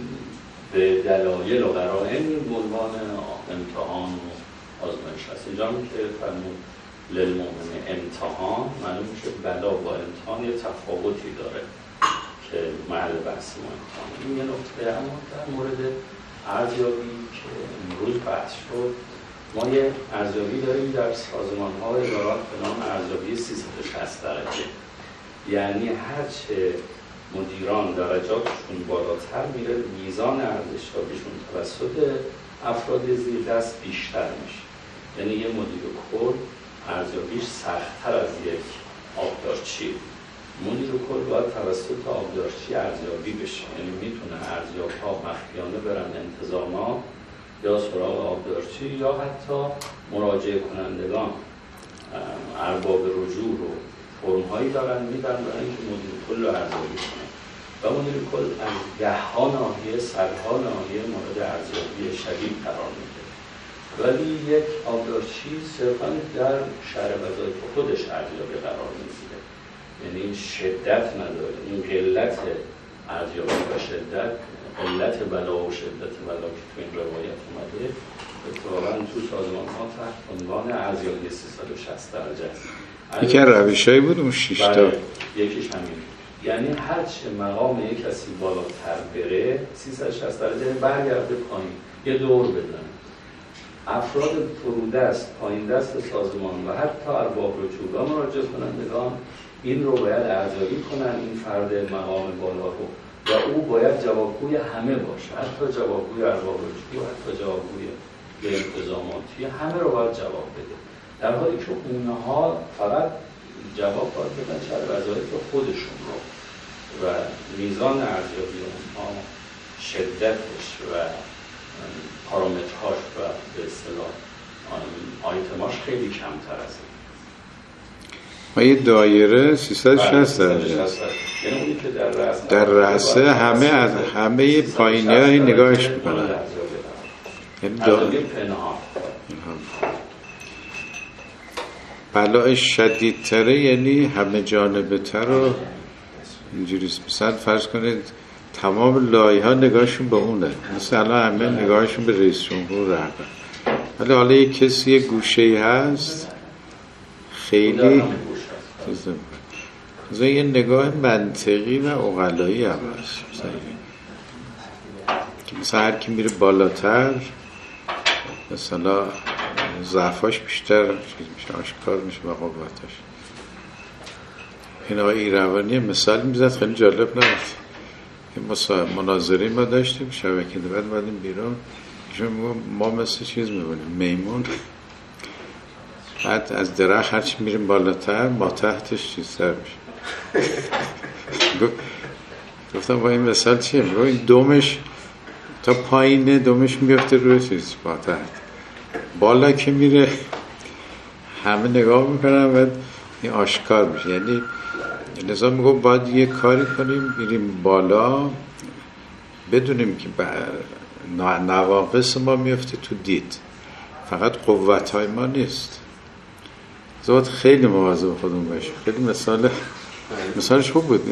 به دلایل و قرائن به عنوان امتحان و آزمایش هست. اینجا هم که فرمود للمؤمن امتحان، معلوم میشه بلا با امتحان یه تفاوتی داره که محل بحث ما امتحان. این یه نکته. اما در مورد ارزیابی که امروز بحث شد، ما یه ارزیابی داریم در سازمان‌ها و ادارات به نام ارزیابی 360 درجه. یعنی هرچه مدیران درجاتشون بالاتر میره، میزان ارزشیابیشون توسط افراد زیر دست بیشتر میشه. یعنی یه مدیر کل ارزیابیش سخت‌تر از یک آبدارچی. مدیر کل باید توسط آبدارچی ارزیابی بشه. یعنی میتونه ارزیاب‌ها مخفیانه برن انتظامات یا سراغ آبدارچی یا حتی مراجعه کنندگان ارباب رجوع رو فرم‌هایی دارن میدن برای اینکه مدیر کل رو ارزیابی کنن و مدیر کل از ده‌ها ناحیه، صدها ناحیه مورد ارزیابی شدید قرار میده. ولی یک آبدارچی صرفاً در شهر وظایف خودش ارزیابی قرار میگیره. یعنی این شدت نداره. این قلت ارزیابی و شدت، قلت بلا و شدت بلا که تو این روایت اومده اتفاقاً تو سازمان‌ها تحت عنوان ارزیابی 360 درجه است. یکی از روش‌هایی بود اون 6 تا. یکیش همین. یعنی هر چه مقام یک کسی بالاتر بره 360 درجه برگرده پایین، یه دور بزنه. افراد فرودست، پایین دست سازمان و حتی ارباب رجوع و مراجعه کنندگان این رو باید ارزیابی کنن، این فرد مقام بالا رو، و او باید جوابگوی همه باشه، حتی جوابگوی ارباب رشدی و حتی جوابگوی انتظاماتی، همه رو باید جواب بده، در حالی که اونها فقط جواب باید بدن شاید وظایف خودشون رو و میزان ارزیابی اونها، شدتش و پارامترهاش و به اصطلاح آیتماش خیلی کمتر از این. ما یه دایره 360 درجه، یعنی اونی که در رأسه همه پایینی نگاهش میکنن، یعنی ارزیابی پنهان. بلای شدیدتره یعنی همه جانبه تر و اینجوریست. مثلا فرض کنید تمام لایه ها نگاهشون به اونه، مثلا الان همه نگاهشون به رئیس جمهور رهبر، ولی حالا یک کسی یک گوشه‌ای هست خیلی مثلا یه نگاه منطقی و عقلایی هم هست، مثلا هر کی میره بالاتر مثلا ضعفاش بیشتر میشه، آشکار میشه و قوتاش. این آقای ایروانی مثال میزد خیلی جالب نبود. مناظری ما داشتیم شبکه بعد اومدیم بیرون، ما مثل چیز میبونیم میمون، بعد از درخت هرچی میریم بالاتر ما تحتش چیزتر میشه. گفتم با این مثال چیه؟ این دومش تا پایینه، دومش میفته روی چیز با تحت، بالا که میره همه نگاه میکنن و این آشکار میشه. یعنی لذا میگم باید یه کاری کنیم میریم بالا بدونیم که نواقص ما میفته تو دید، فقط قوت‌های ما نیست. باید خیلی مواظب خودمون باشیم. خیلی مثالش خوب بود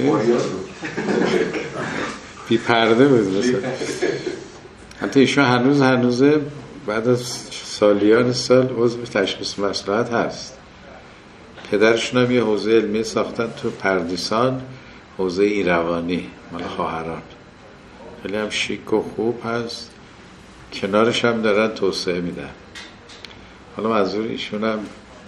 بی پرده بود مثلا. حتی ایشون هنوزه بعد از سالیان سال عضو تشخیص مصلحت هست. پدرشون هم یه حوزه علمی ساختن تو پردیسان، حوزه ایروانی مال خواهران، خیلی هم شیک و خوب هست، کنارش هم دارن توسعه میدن. حالا منظور ایشون هم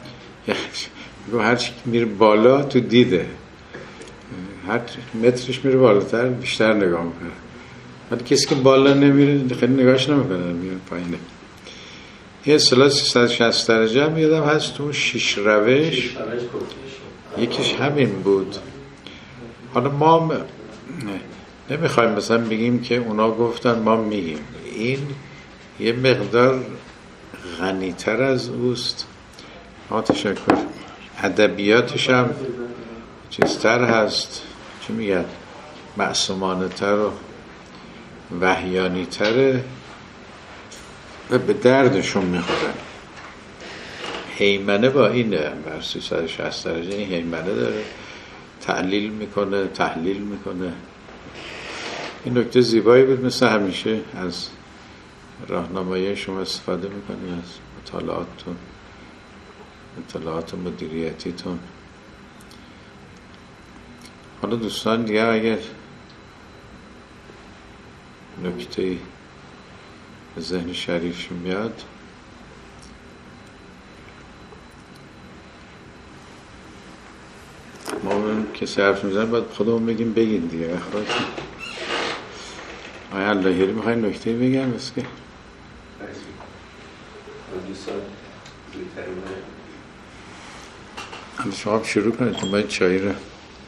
هر چی میره بالا تو دیده، هر مترش میره بالاتر بیشتر نگاه میکنه، ولی کسی که بالا نمیره خیلی نگاهش نمیکنه، میره پایینه. یه اصطلاح 360 درجه هم یادم هست تو 6 روش یکیش همین بود. حالا ما نمیخوایم مثلا بگیم که اونا گفتن ما میگیم، این یه مقدار غنی‌تر از اوست. تشکر. ادبیاتش هم چیزتر هست، چی میگن، معصومانه تر و وحیانی تره و به دردشون میخورن. هیمنه با اینه، بر 360 درجه این هیمنه داره، تعلیل میکنه، تحلیل میکنه. این نکته زیبایی بود. مثل همیشه از راهنمایی شما استفاده میکنیم، از اطلاعات مدیریتیتون. حالا دوستان دیگه اگر نکته به ذهن شریفشون میاد ما ببینیم کسی حرف میزنه باید خودمون بگیم بگین دیگه. خودتون آیا اللهیری میخواین نکته بگم؟ بس که شما شروع کنید که باید چایی رو،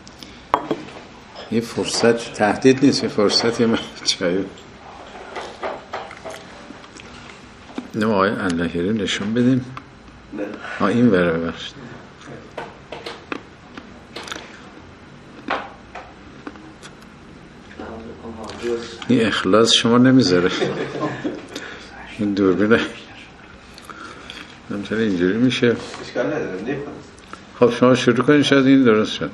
یه فرصت تهدید نیست، یه فرصت، یه چایی رو نمو آقای اللهیری نشون بدیم. این بره ببخشید. این اخلاص شما نمیذاره این دوربینه نمیتونه اینجوری میشه. خب شما شروع کنید شاید این درست شد.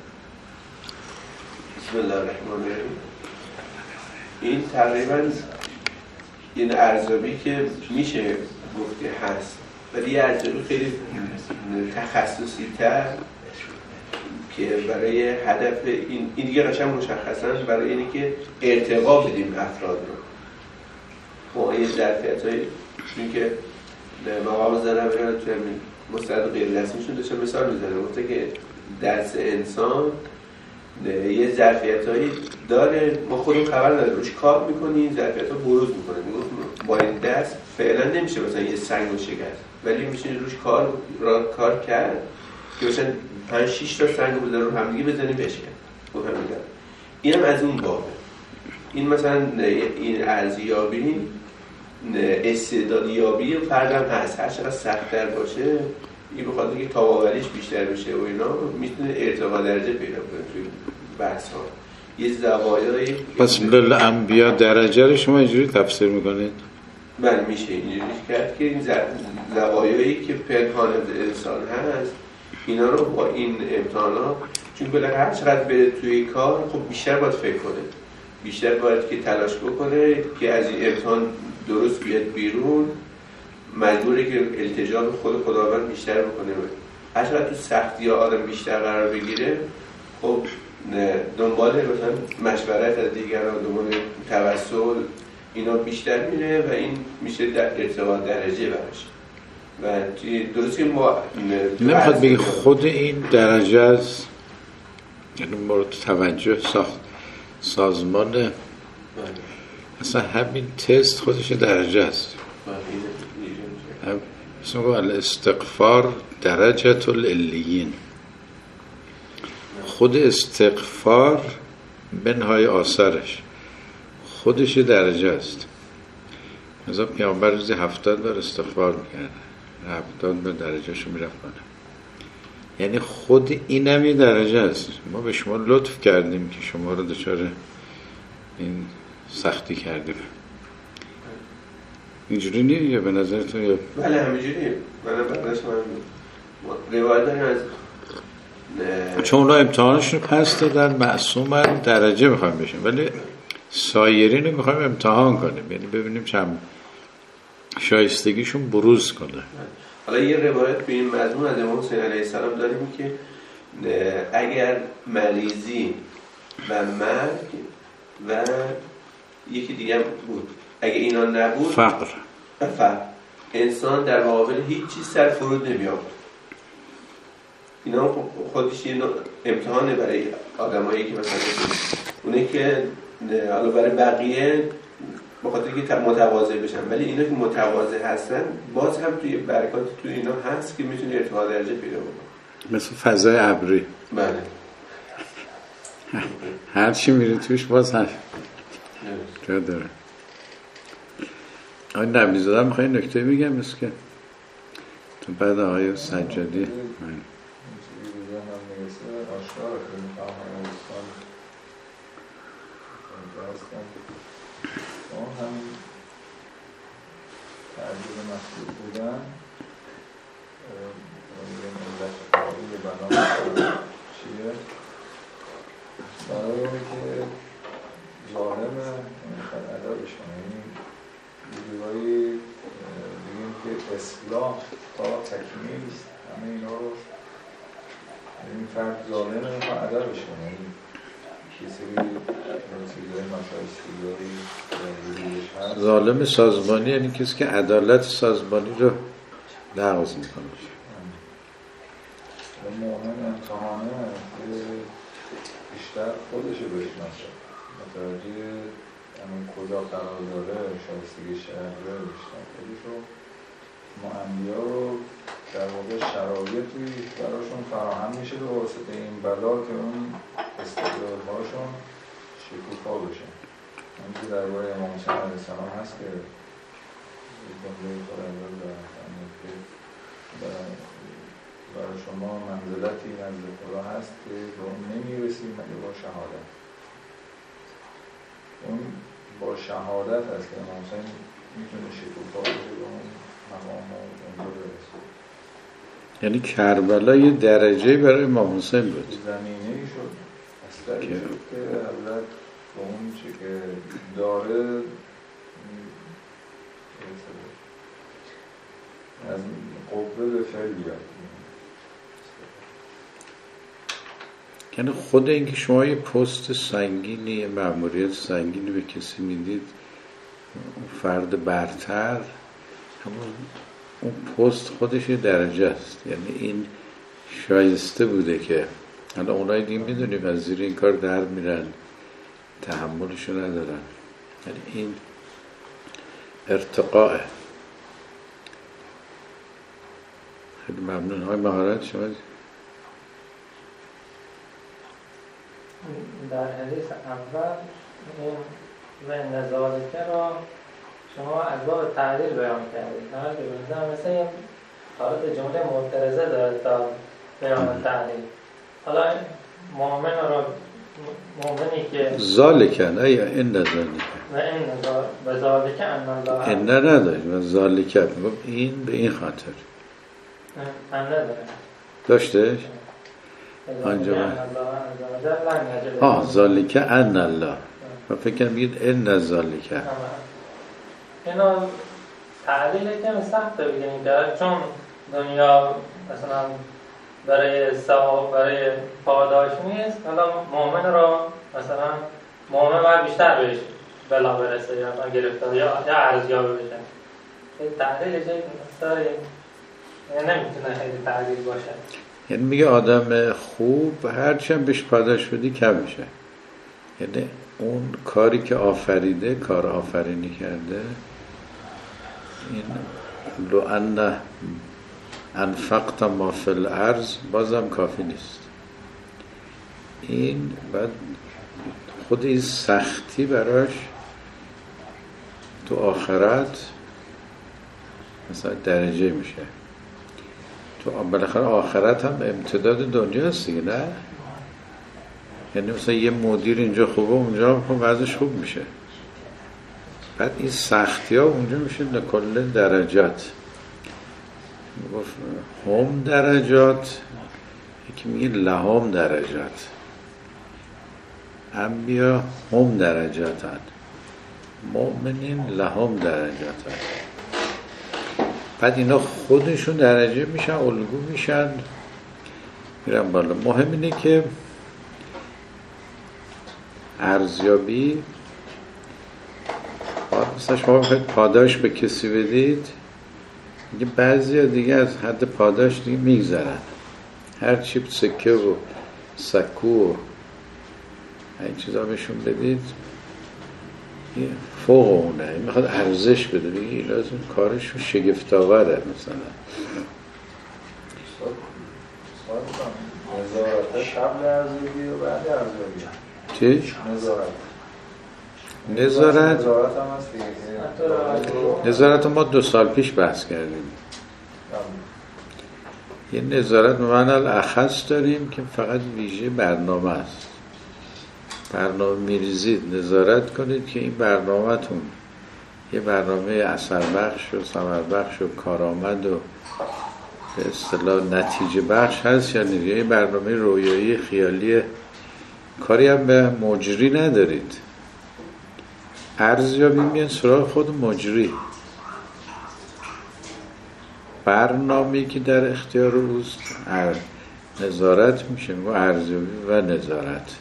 بسم الله الرحمن الرحیم. این تقریبا این ارزیابی که میشه گفت هست، ولی یه ارزیابی خیلی تخصصی تر که برای هدف این دیگه قشنگ مشخصا برای اینه که ارتقا بدیم افراد رو با این ظرفیت‌های، چون که مقام زنم توی مستند غیر رسمیشون داشته مثال میزنه، گفته که دست انسان یه ظرفیتایی داره، ما خودمون خبر نداریم، روش کار میکنیم، ظرفیت‌ها بروز میکنه. با این دست فعلا نمیشه مثلا یه سنگ رو شکست، ولی میشه روش کار کرد که مثلا 5-6 تا سنگ رو بذاره رو همدیگه بزنیم بشکن. این هم از اون بابه. این مثلا این ارزیابی استعدادیابی فرد هم هست، هر چقدر سخت‌تر باشه این بخاطر که تاب‌آوریش بیشتر بشه و اینا میتونه ارتقا درجه پیدا کنه توی بحث‌ها. یه زوایای پس للانبیا درجه رو شما اینجوری تفسیر میکنید؟ بله میشه اینجوری کرد که این زوایایی که پنهان انسان هست اینا رو با این امتحانات، چون بالاخره هر چقدر بره توی کار خب بیشتر باید فکر کنه، بیشتر باید که تلاش بکنه که از این امتحان درست بیاد بیرون، مجبوره که التجا به خود خداوند بیشتر بکنه. هر چقدر تو سختی آدم بیشتر قرار بگیره خب دنبال مثلا مشورت از دیگران، دنبال توسل اینا بیشتر میره و این میشه در ارتقا درجه براش. و درست که ما نمیخواد بگی خود این درجه از یعنی مورد توجه سازمان اصلا همین تست خودش درجه است. اسمه الاستغفار درجة العلیین. خود استغفار بنهای آثارش خودش درجه است. مثلا پیامبر روزی 70 بار استغفار میکرد، 70 به درجه شو میرفت کنه. یعنی خود اینم یه درجه است. ما به شما لطف کردیم که شما رو دچار این سختی کردیم. اینجوری نیه به نظرتون؟ یا بله همینجوریه. من برداشت روایت داریم از چون اونا امتحانشون پس دادن معصومن درجه میخوایم بشیم، ولی سایرین رو میخوایم امتحان کنیم، یعنی ببینیم چند شایستگیشون بروز کنه. حالا یه روایت به این مضمون از امام حسین علیه السلام داریم که اگر مریضی و مرگ و یکی دیگه بود، اگه اینا نبود فقر انسان در مقابل هیچ چیز سر فرود نمی‌آورد. اینا خودش یه امتحانه برای آدمایی که مثلا اونه که حالا برای بقیه بخاطر که متواضع بشن، ولی اینا که متواضع هستن باز هم توی برکاتی توی اینا هست که میتونه ارتقا درجه پیدا بکنه، مثل فضای ابری. بله هر چی میری توش باز هست جا داره. آقای نبیزاده هم میخوایی نکته میگم مثل که تو بعد آقای سجادی اون هم تعجیل مخصوص بودن یه ملت قابل بنا چیه؟ برای که ظالمه میخواد عدالش کنه. یعنی یه جورایی بگیم که اصلاح تا تکمیل است، همه اینا رو این فرد ظالمه میخواد عدالش کنه. ظالم سازمانی یعنی کسی که عدالت سازمانی رو نقض میکنه. مؤمن امتحانه که بیشتر خودشو بشناسه، متوجه همین کجا قرار داره، شایستگی شهره بیشتر خودشو. ما انبیا رو در واقع شرایطی براشون فراهم میشه به واسطه این بلا که اون استعدادهاشون شکوفا بشه. همینکه درباره امام حسین علیه السلام هست که جمله خداوند فرمود که برای شما منزلتی نزد خدا هست که به اون نمیرسید مگه با شهادت. اون با شهادت هست که امام حسین میتونه شکوفا بشه به اون مقام و اونجا برسه. یعنی کربلا یه درجه برای امام حسین بود، زمینه‌ای شد اصلا که حضرت با اون چی که داره از قوه به فعل بیاد. یعنی خود اینکه شما یه پست سنگینی، یه مأموریت سنگینی به کسی میدید، فرد برتر، همون اون پست خودش یه درجه است. یعنی این شایسته بوده که حالا اونایی دیگه میدونیم از زیر این کار در میرن، تحملشو ندارن. یعنی این ارتقاء. خیلی ممنون. های مهارت شما در حدیث اول این و نزالکه را شما از باب تعلیل بیان کردید، نه که بنظرم مثل این حالت جمله معترضه داره تا بیان تعلیل. حالا مؤمنی که ذالکه نه یا این ذالکه و این ذالکه ان الله این نداشت و ذالکه میگم این به این خاطر ان نداره داشتش آنجا ذالکه ان الله و فکر بگید این ذالکه اینو تعلیل کمی سخته بگیم که چون دنیا مثلا برای ثواب برای پاداش نیست، حالا مؤمن رو مثلا مؤمن باید بیشتر بهش بلا برسه یا گرفتار یا ارزیابی بشه. این تعلیل جایی داره، یعنی نمیتونه خیلی تعلیل باشه. یعنی میگه آدم خوب هرچند بهش پاداش بدی کم میشه. یعنی اون کاری که آفریده، کار آفرینی کرده، این لو ان انفقت ما فی الارض بازم کافی نیست. این بعد خود این سختی براش تو آخرت مثلا درجه میشه. تو بالاخره آخرت هم امتداد دنیا هست دیگه، نه؟ یعنی مثلا یه مدیر اینجا خوبه اونجا وضعش خوب میشه. بعد این سختی ها اونجا میشه لکل درجات. هم درجات، یکی میگه لهم درجات. انبیا هم درجاتن، مؤمنین لهم درجاتن. بعد اینا خودشون درجه میشن، الگو میشن، میرن بالا. مهم اینه که ارزیابی مثلا شما بخواید پاداش به کسی بدید، میگه بعضی دیگه از حد پاداش دیگه میگذرن. هر چی سکه و سکو و این چیزا بهشون بدید فوق اونه، این میخواد ارزش بده، بگه این لازم کارشون شگفت‌آوره. مثلا نظارت قبل ارزیابی و بعد ارزیابی چی؟ نظارت ما 2 سال پیش بحث کردیم. یه نظارت به معنی الاخص داریم که فقط ویژه برنامه است. برنامه میریزید، نظارت کنید که این برنامه‌تون یه برنامه اثر بخش و ثمر بخش و کارآمد و به اصطلاح نتیجه بخش هست یا نه. یه برنامه رویایی خیالی، کاری هم به مجری ندارید. ارزیابی میان سراغ خود مجری، برنامه‌ای که در اختیار اوست نظارت میشه و ارزیابی و نظارت.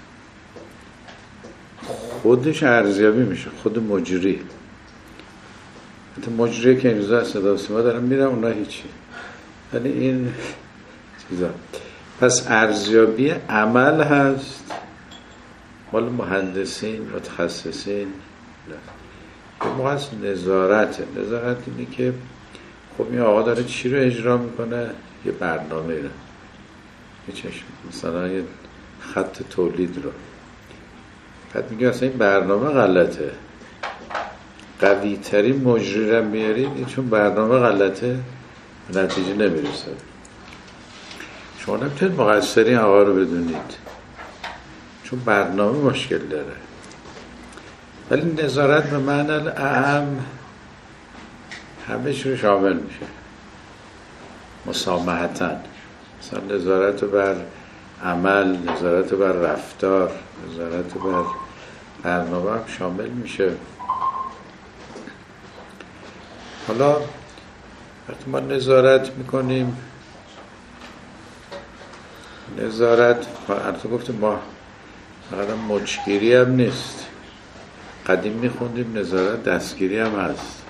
خودش ارزیابی میشه، خود مجری. حتی مجری که این روزا صدا و سیما دارن میرن، اونا هیچی. یعنی این چیزا. پس ارزیابی عمل هست مال مهندسین متخصصین. یه موقع هست نظارت اینه که خب این آقا داره چی رو اجرا میکنه، یه برنامه رو، یه چشم مثلا یه خط تولید رو، بعد میگه اصلا این برنامه غلطه، قوی ترین مجری رو میارید چون برنامه غلطه نتیجه نمیرسه. شما نمیتونید مقصرین آقا رو بدونید چون برنامه مشکل داره. ولی نظارت به معنی اهم همه چی رو شامل میشه، مسامحتاً. مثلا نظارت بر عمل، نظارت بر رفتار، نظارت بر برنامه هم شامل میشه. حالا وقتی ما نظارت میکنیم، نظارت البته گفتیم ما فقط مچگیری هم نیست. قدیم میخوندیم نظارت دستگیری هم هست.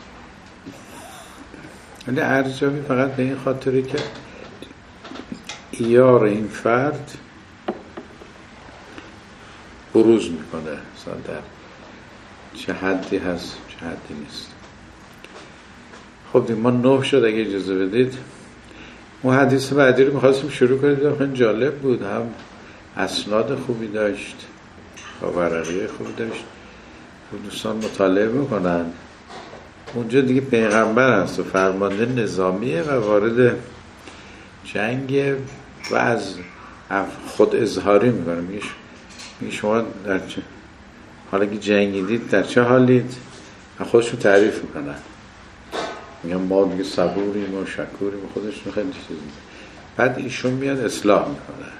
ولی ارزیابی فقط به این خاطره که ایار این فرد بروز میکنه مثلا در چه حدی هست چه حدی نیست. خب ما 9 شد اگه اجازه بدید. اون حدیث بعدی رو میخواستیم شروع کنیم، خیلی جالب بود، هم اسناد خوبی داشت و ورقه خوبی داشت، دوستان مطالعه میکنن. اونجا دیگه پیغمبر هست و فرمانده نظامیه و وارد جنگ و از خود اظهاری میکنه، میگه شما در چه حالا که جنگیدید در چه حالید، خودشون تعریف میکنن، میگن ما دیگه صبوریم و شکوریم و خودشون خیلی چیز میکنن. بعد ایشون میاد اصلاح میکنه،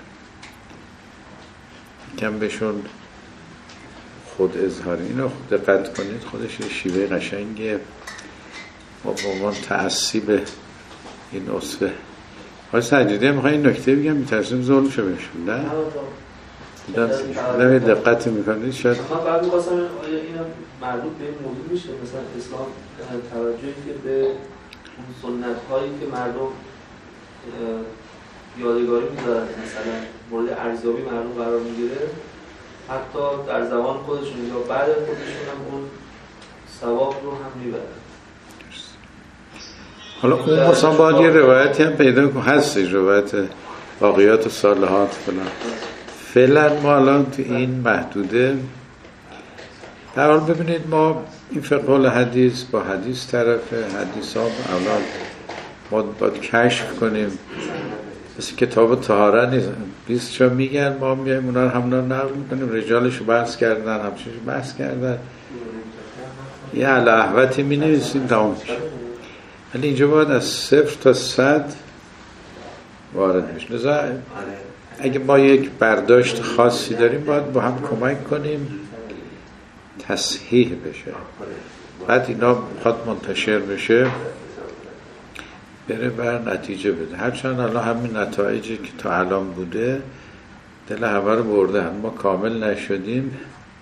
کم بهشون خود اظهاری. اینو دقت کنید، خودش شیوه قشنگه و با من تأثیر به این اصفه. حالا سجیده میخوایی این نکته بگم، میترسیم ظلم شو بهشون، نه دقت میکنید شاید. من بعد میخواستم آیا اینم مربوط به این موضوع میشه، مثلا اسلام توجهی که به اون سنت هایی که مردم یادگاری میذارن، مثلا مورد ارزیابی مردم قرار میگیره، حتی در زمان خودشون یا بعد خودشون هم اون ثواب رو هم میبرن. حالا اون مثلا باید یه روایتی هم پیدا کنه، هستش روایت واقعیات و صالحات فعلا ما الان تو این محدوده. در حال ببینید ما این فقه الحدیث با حدیث طرفه، حدیث ها اولاد ما باید کشف کنیم، مثل کتاب طهاره نیست 20 چا میگن ما میایم اونا رو همونا نقل میکنیم، رجالشو بحث کردن همچنینشو بحث کردن، یه علاوتی می نویسیم تمام میشه. ولی اینجا باید از 0 تا 100 وارد میشه. لذا اگه ما یک برداشت خاصی داریم باید با هم کمک کنیم تصحیح بشه، بعد اینا بخواد منتشر بشه بره بر نتیجه بده. هرچند الان همین نتایجی که تا الان بوده دل همه رو برده، ما کامل نشدیم،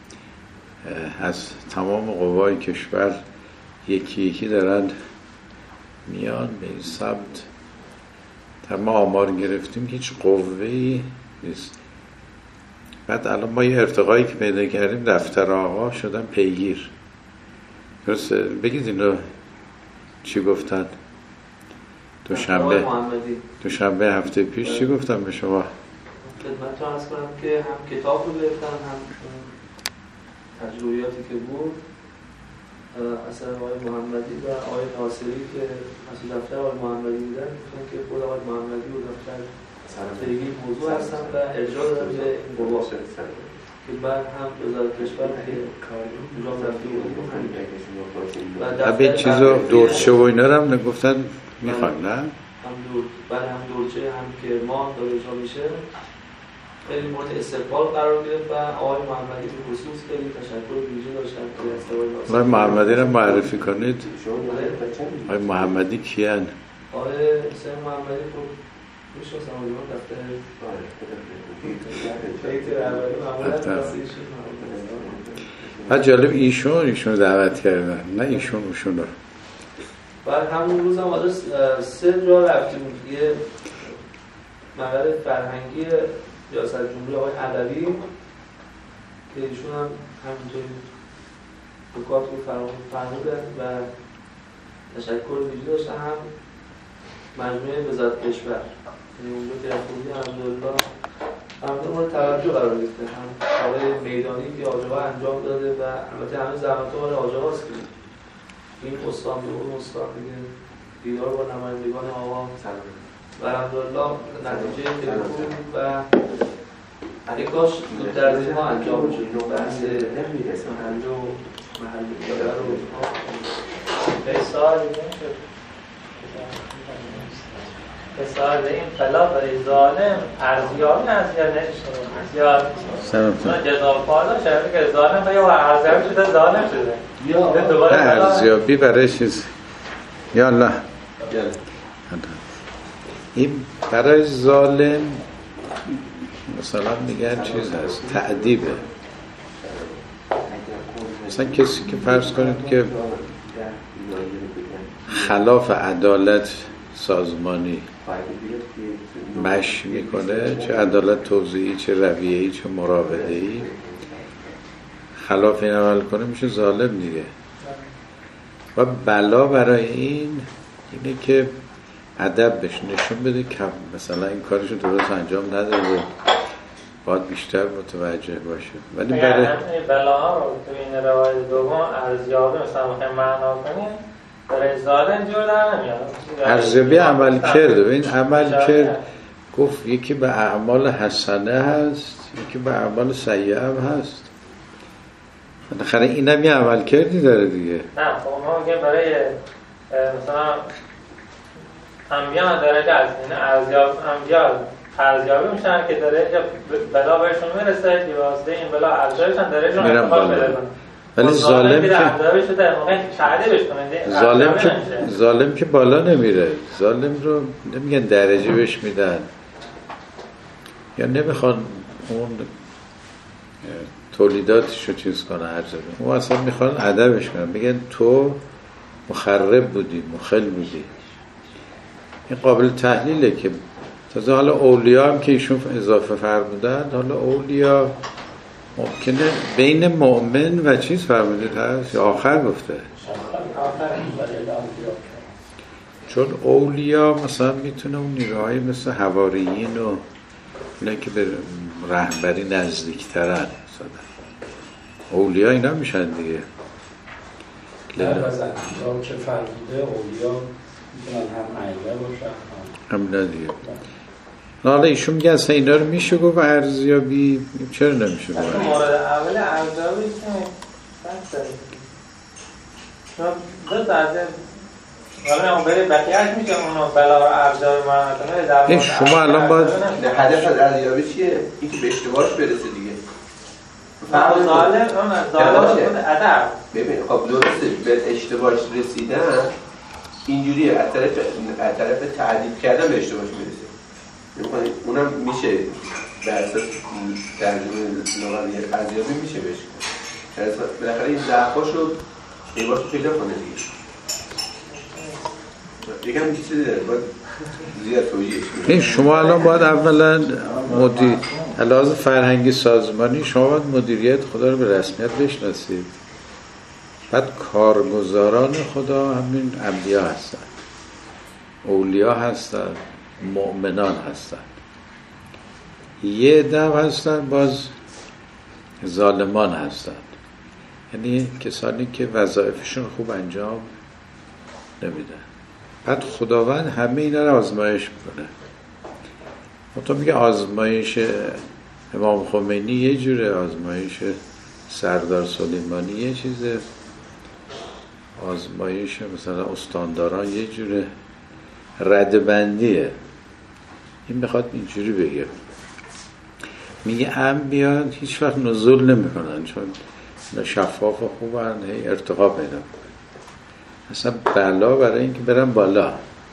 از تمام قوای کشور یکی یکی دارن میان به این سمت. ما آمار گرفتیم هیچ قوه‌ای نیست. بعد الان ما یه ارتقایی که پیدا کردیم، دفتر آقا شدن پیگیر. درسته؟ بگید اینو چی گفتن؟ دوشنبه هفته پیش چی گفتم به شما؟ خدمتتون عرض کنم که هم کتاب رو گرفتن، هم تجربیاتی که بود اثر آقای محمدی و آقای ناصری که مسئول دفتر آقای محمدی بودن، چون که خود آقای محمدی و دفتر پیگیر موضوع هستن و ارجاع دادن به این قوا که بعد هم وزارت کشور که نظام رفتی بود و به چیزا دورچه و اینا رو هم نگفتن میخوان، نه؟ هم دورچه هم که ما داره اجرا میشه خیلی مورد استقبال قرار گرفت و آقای محمدی به خصوص خیلی تشکر ویژه داشتن که استقبال داشتن. آقای محمدی رو معرفی کنید. آقای محمدی کیان؟ آقای حسین محمدی خب میشناسم آقایون دفتر بیت اولی معمولا واسیشون. بعد جالب ایشون دعوت کردن، نه ایشون رو. بعد همون روز هم آدرس 3 جا رفتیم، یه مقاله فرهنگی ریاست جمهوری آقای علوی که ایشون هم همینطوری نکات رو فرمودن و تشکر ویژه داشتن، هم مجموعه وزارت کشور یعنی اونجا که رفتی الحمدلله همه مورد توجه قرار گرفته، هم کارهای میدانی که آجاقا انجام داده و البته همه زحمت‌ها مال آجاقاست که این استان به اون استان دیگه دیدار با نمایندگان آقا و الحمدلله نتیجه خیلی خوب و کاش در از ما انجام شد. بحث محلی رو فساد این خلاف برای ظالم ارزیابی هست یا نشد یا جزا پالا شده که ظالم به یا ارزیابی شده ظالم شده ارزیابی برای چیز یا الله این برای ظالم مثلا میگن چیز هست تعدیبه. مثلا کسی که فرض کنید که خلاف عدالت سازمانی مشی میکنه، چه عدالت توزیعی چه رویه‌ای چه مراوده‌ای، خلاف این عمل کنه میشه ظالم دیگه. و بلا برای اینه که ادب بهش نشون بده که مثلا این کارشو درست انجام نداده، باید بیشتر متوجه باشه. ولی برای بلاها رو تو این روایت دوم ارزیابی مثلا بخوایم معنا کنیم برای ظالم جور در نمیاد. ارزیابی عمل کرده و این عمل کرد گفت یکی به اعمال حسنه هست یکی به اعمال سیئه هم هست. بالاخره اینم یه عمل کردی داره دیگه. نه خب ما میگه برای مثلا انبیا درجه از این انبیا ارزیابی میشن که درجه بلا بهشون میرسه که واسه این بلا ارزیابیشن درجه رو انتخاب بده. ولی ظالم که بالا نمیره. ظالم رو نمیگن درجه بهش میدن یا نمیخوان اون تولیداتشو چیز کنه ارزیابی، اون اصلا میخوان ادبش کنن، میگن تو مخرب بودی مخل بودی. این قابل تحلیله که تازه حالا اولیا هم که ایشون اضافه فرمودن، حالا اولیا ممکنه بین مؤمن و چیز فرموده هست یا آخر گفته، چون اولیا مثلا میتونه اون نیروهای مثل حواریین و اینا که به رهبری نزدیکترن مثلا اولیا اینا میشن دیگه. در وزن که فرموده اولیا میتونن هم عیله باشن هم ندیگه. حالا ایشون میگه اصلا اینا رو میشه گفت ارزیابی، چرا نمیشه گفت؟ مورد اول ارزیابی که دو درجه حالا اون بری بقیه‌اش میشه اونو بلا رو ارزیابی معنا کنه. شما الان باید هدف از ارزیابی چیه؟ اینکه به اشتباهش برسه دیگه. ظالم خود ادب. ببین خب درسته به اشتباهش رسیدن اینجوریه، از طرف تعدیل کردن به اشتباهش میرسه. اونم میشه بر اساس ترجمه لغوی ارزیابی میشه بهش گفت. بالاخره این ضعفاشو ایواشو پیدا کنه دیگه. دیگه هم چیزی داره باید زیاد توجیهش کنه. شما الان باید اولا مدیر لحاظ فرهنگی سازمانی شما باید مدیریت خدا رو به رسمیت بشناسید. بعد کارگزاران خدا همین انبیا هستن، اولیا هستن، مؤمنان هستن. یه دم هستن باز ظالمان هستن، یعنی کسانی که وظایفشون خوب انجام نمیدن. بعد خداوند همه اینا رو آزمایش میکنه. تو میگه آزمایش امام خمینی یه جوره، آزمایش سردار سلیمانی یه چیزه، آزمایش مثلا استانداران یه جوره، ردبندیه. این بخواد اینجوری بگه، میگه انبیا هیچ وقت نزول نمیکنن چون شفاف و خوبن، ارتقا پیدا میکنن. اصلا بلا برای اینکه برن بالا.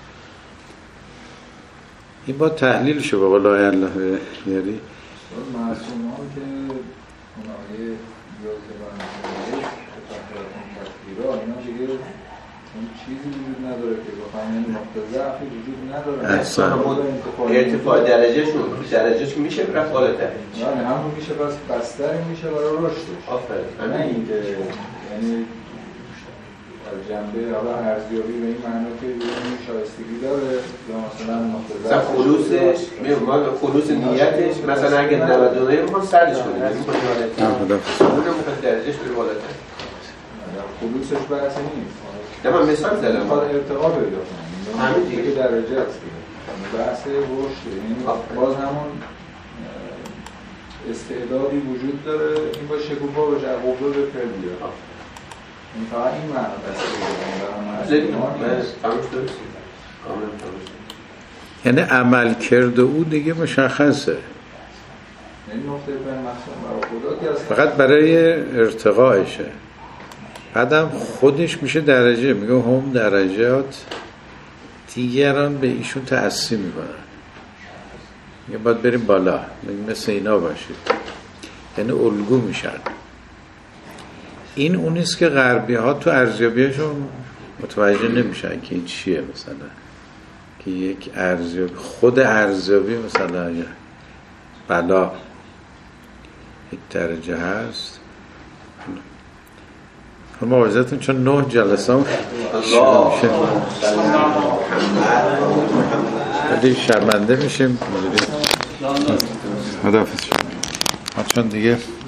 این با تحلیل شو به قول الله یعنی معصوم ها که اونهای یازدگان اینا دیگه اون چیزی وجود نداره که بخواهم یعنی نقطه ضعفی وجود نداره. ارتفاع درجهش میشه رفت بالاتر، یعنی همون میشه بس بستری میشه برای رشدش. آفرین. نه اینکه یعنی جنبه حالا ارزیابی به این معنا که یه شایستگی داره یا مثلا نقطه مثلا خلوصش خلوص نیتش مثلا اگه 99 میخوام سردش کنیم میخوام اون درجهش بره بالاتر. خلوصش بحث نیست. نه من مثال زدم میخواد ارتقا پیدا کنه، همین دیگه درجه است دیگه. بحث رشد، یعنی باز همون استعدادی وجود داره این با شکوفا و جعبوبه به پر بیاد. این فقط این معنا یعنی عمل کرده او دیگه مشخصه، فقط برای ارتقایشه. بعدم خودش میشه درجه، میگه هم درجات دیگران به ایشون تأثیر میکنن، میگه باید بریم بالا، میگه مثل اینا باشید، یعنی الگو میشن. این اونیست که غربی ها تو ارزیابیشون متوجه نمیشن که این چیه، مثلا که یک ارزیابی، خود ارزیابی مثلا بلا یک درجه هست، مواعظتون چون 9 جلسه هم خیلی شرمنده میشیم. خداحافظ. چون دیگه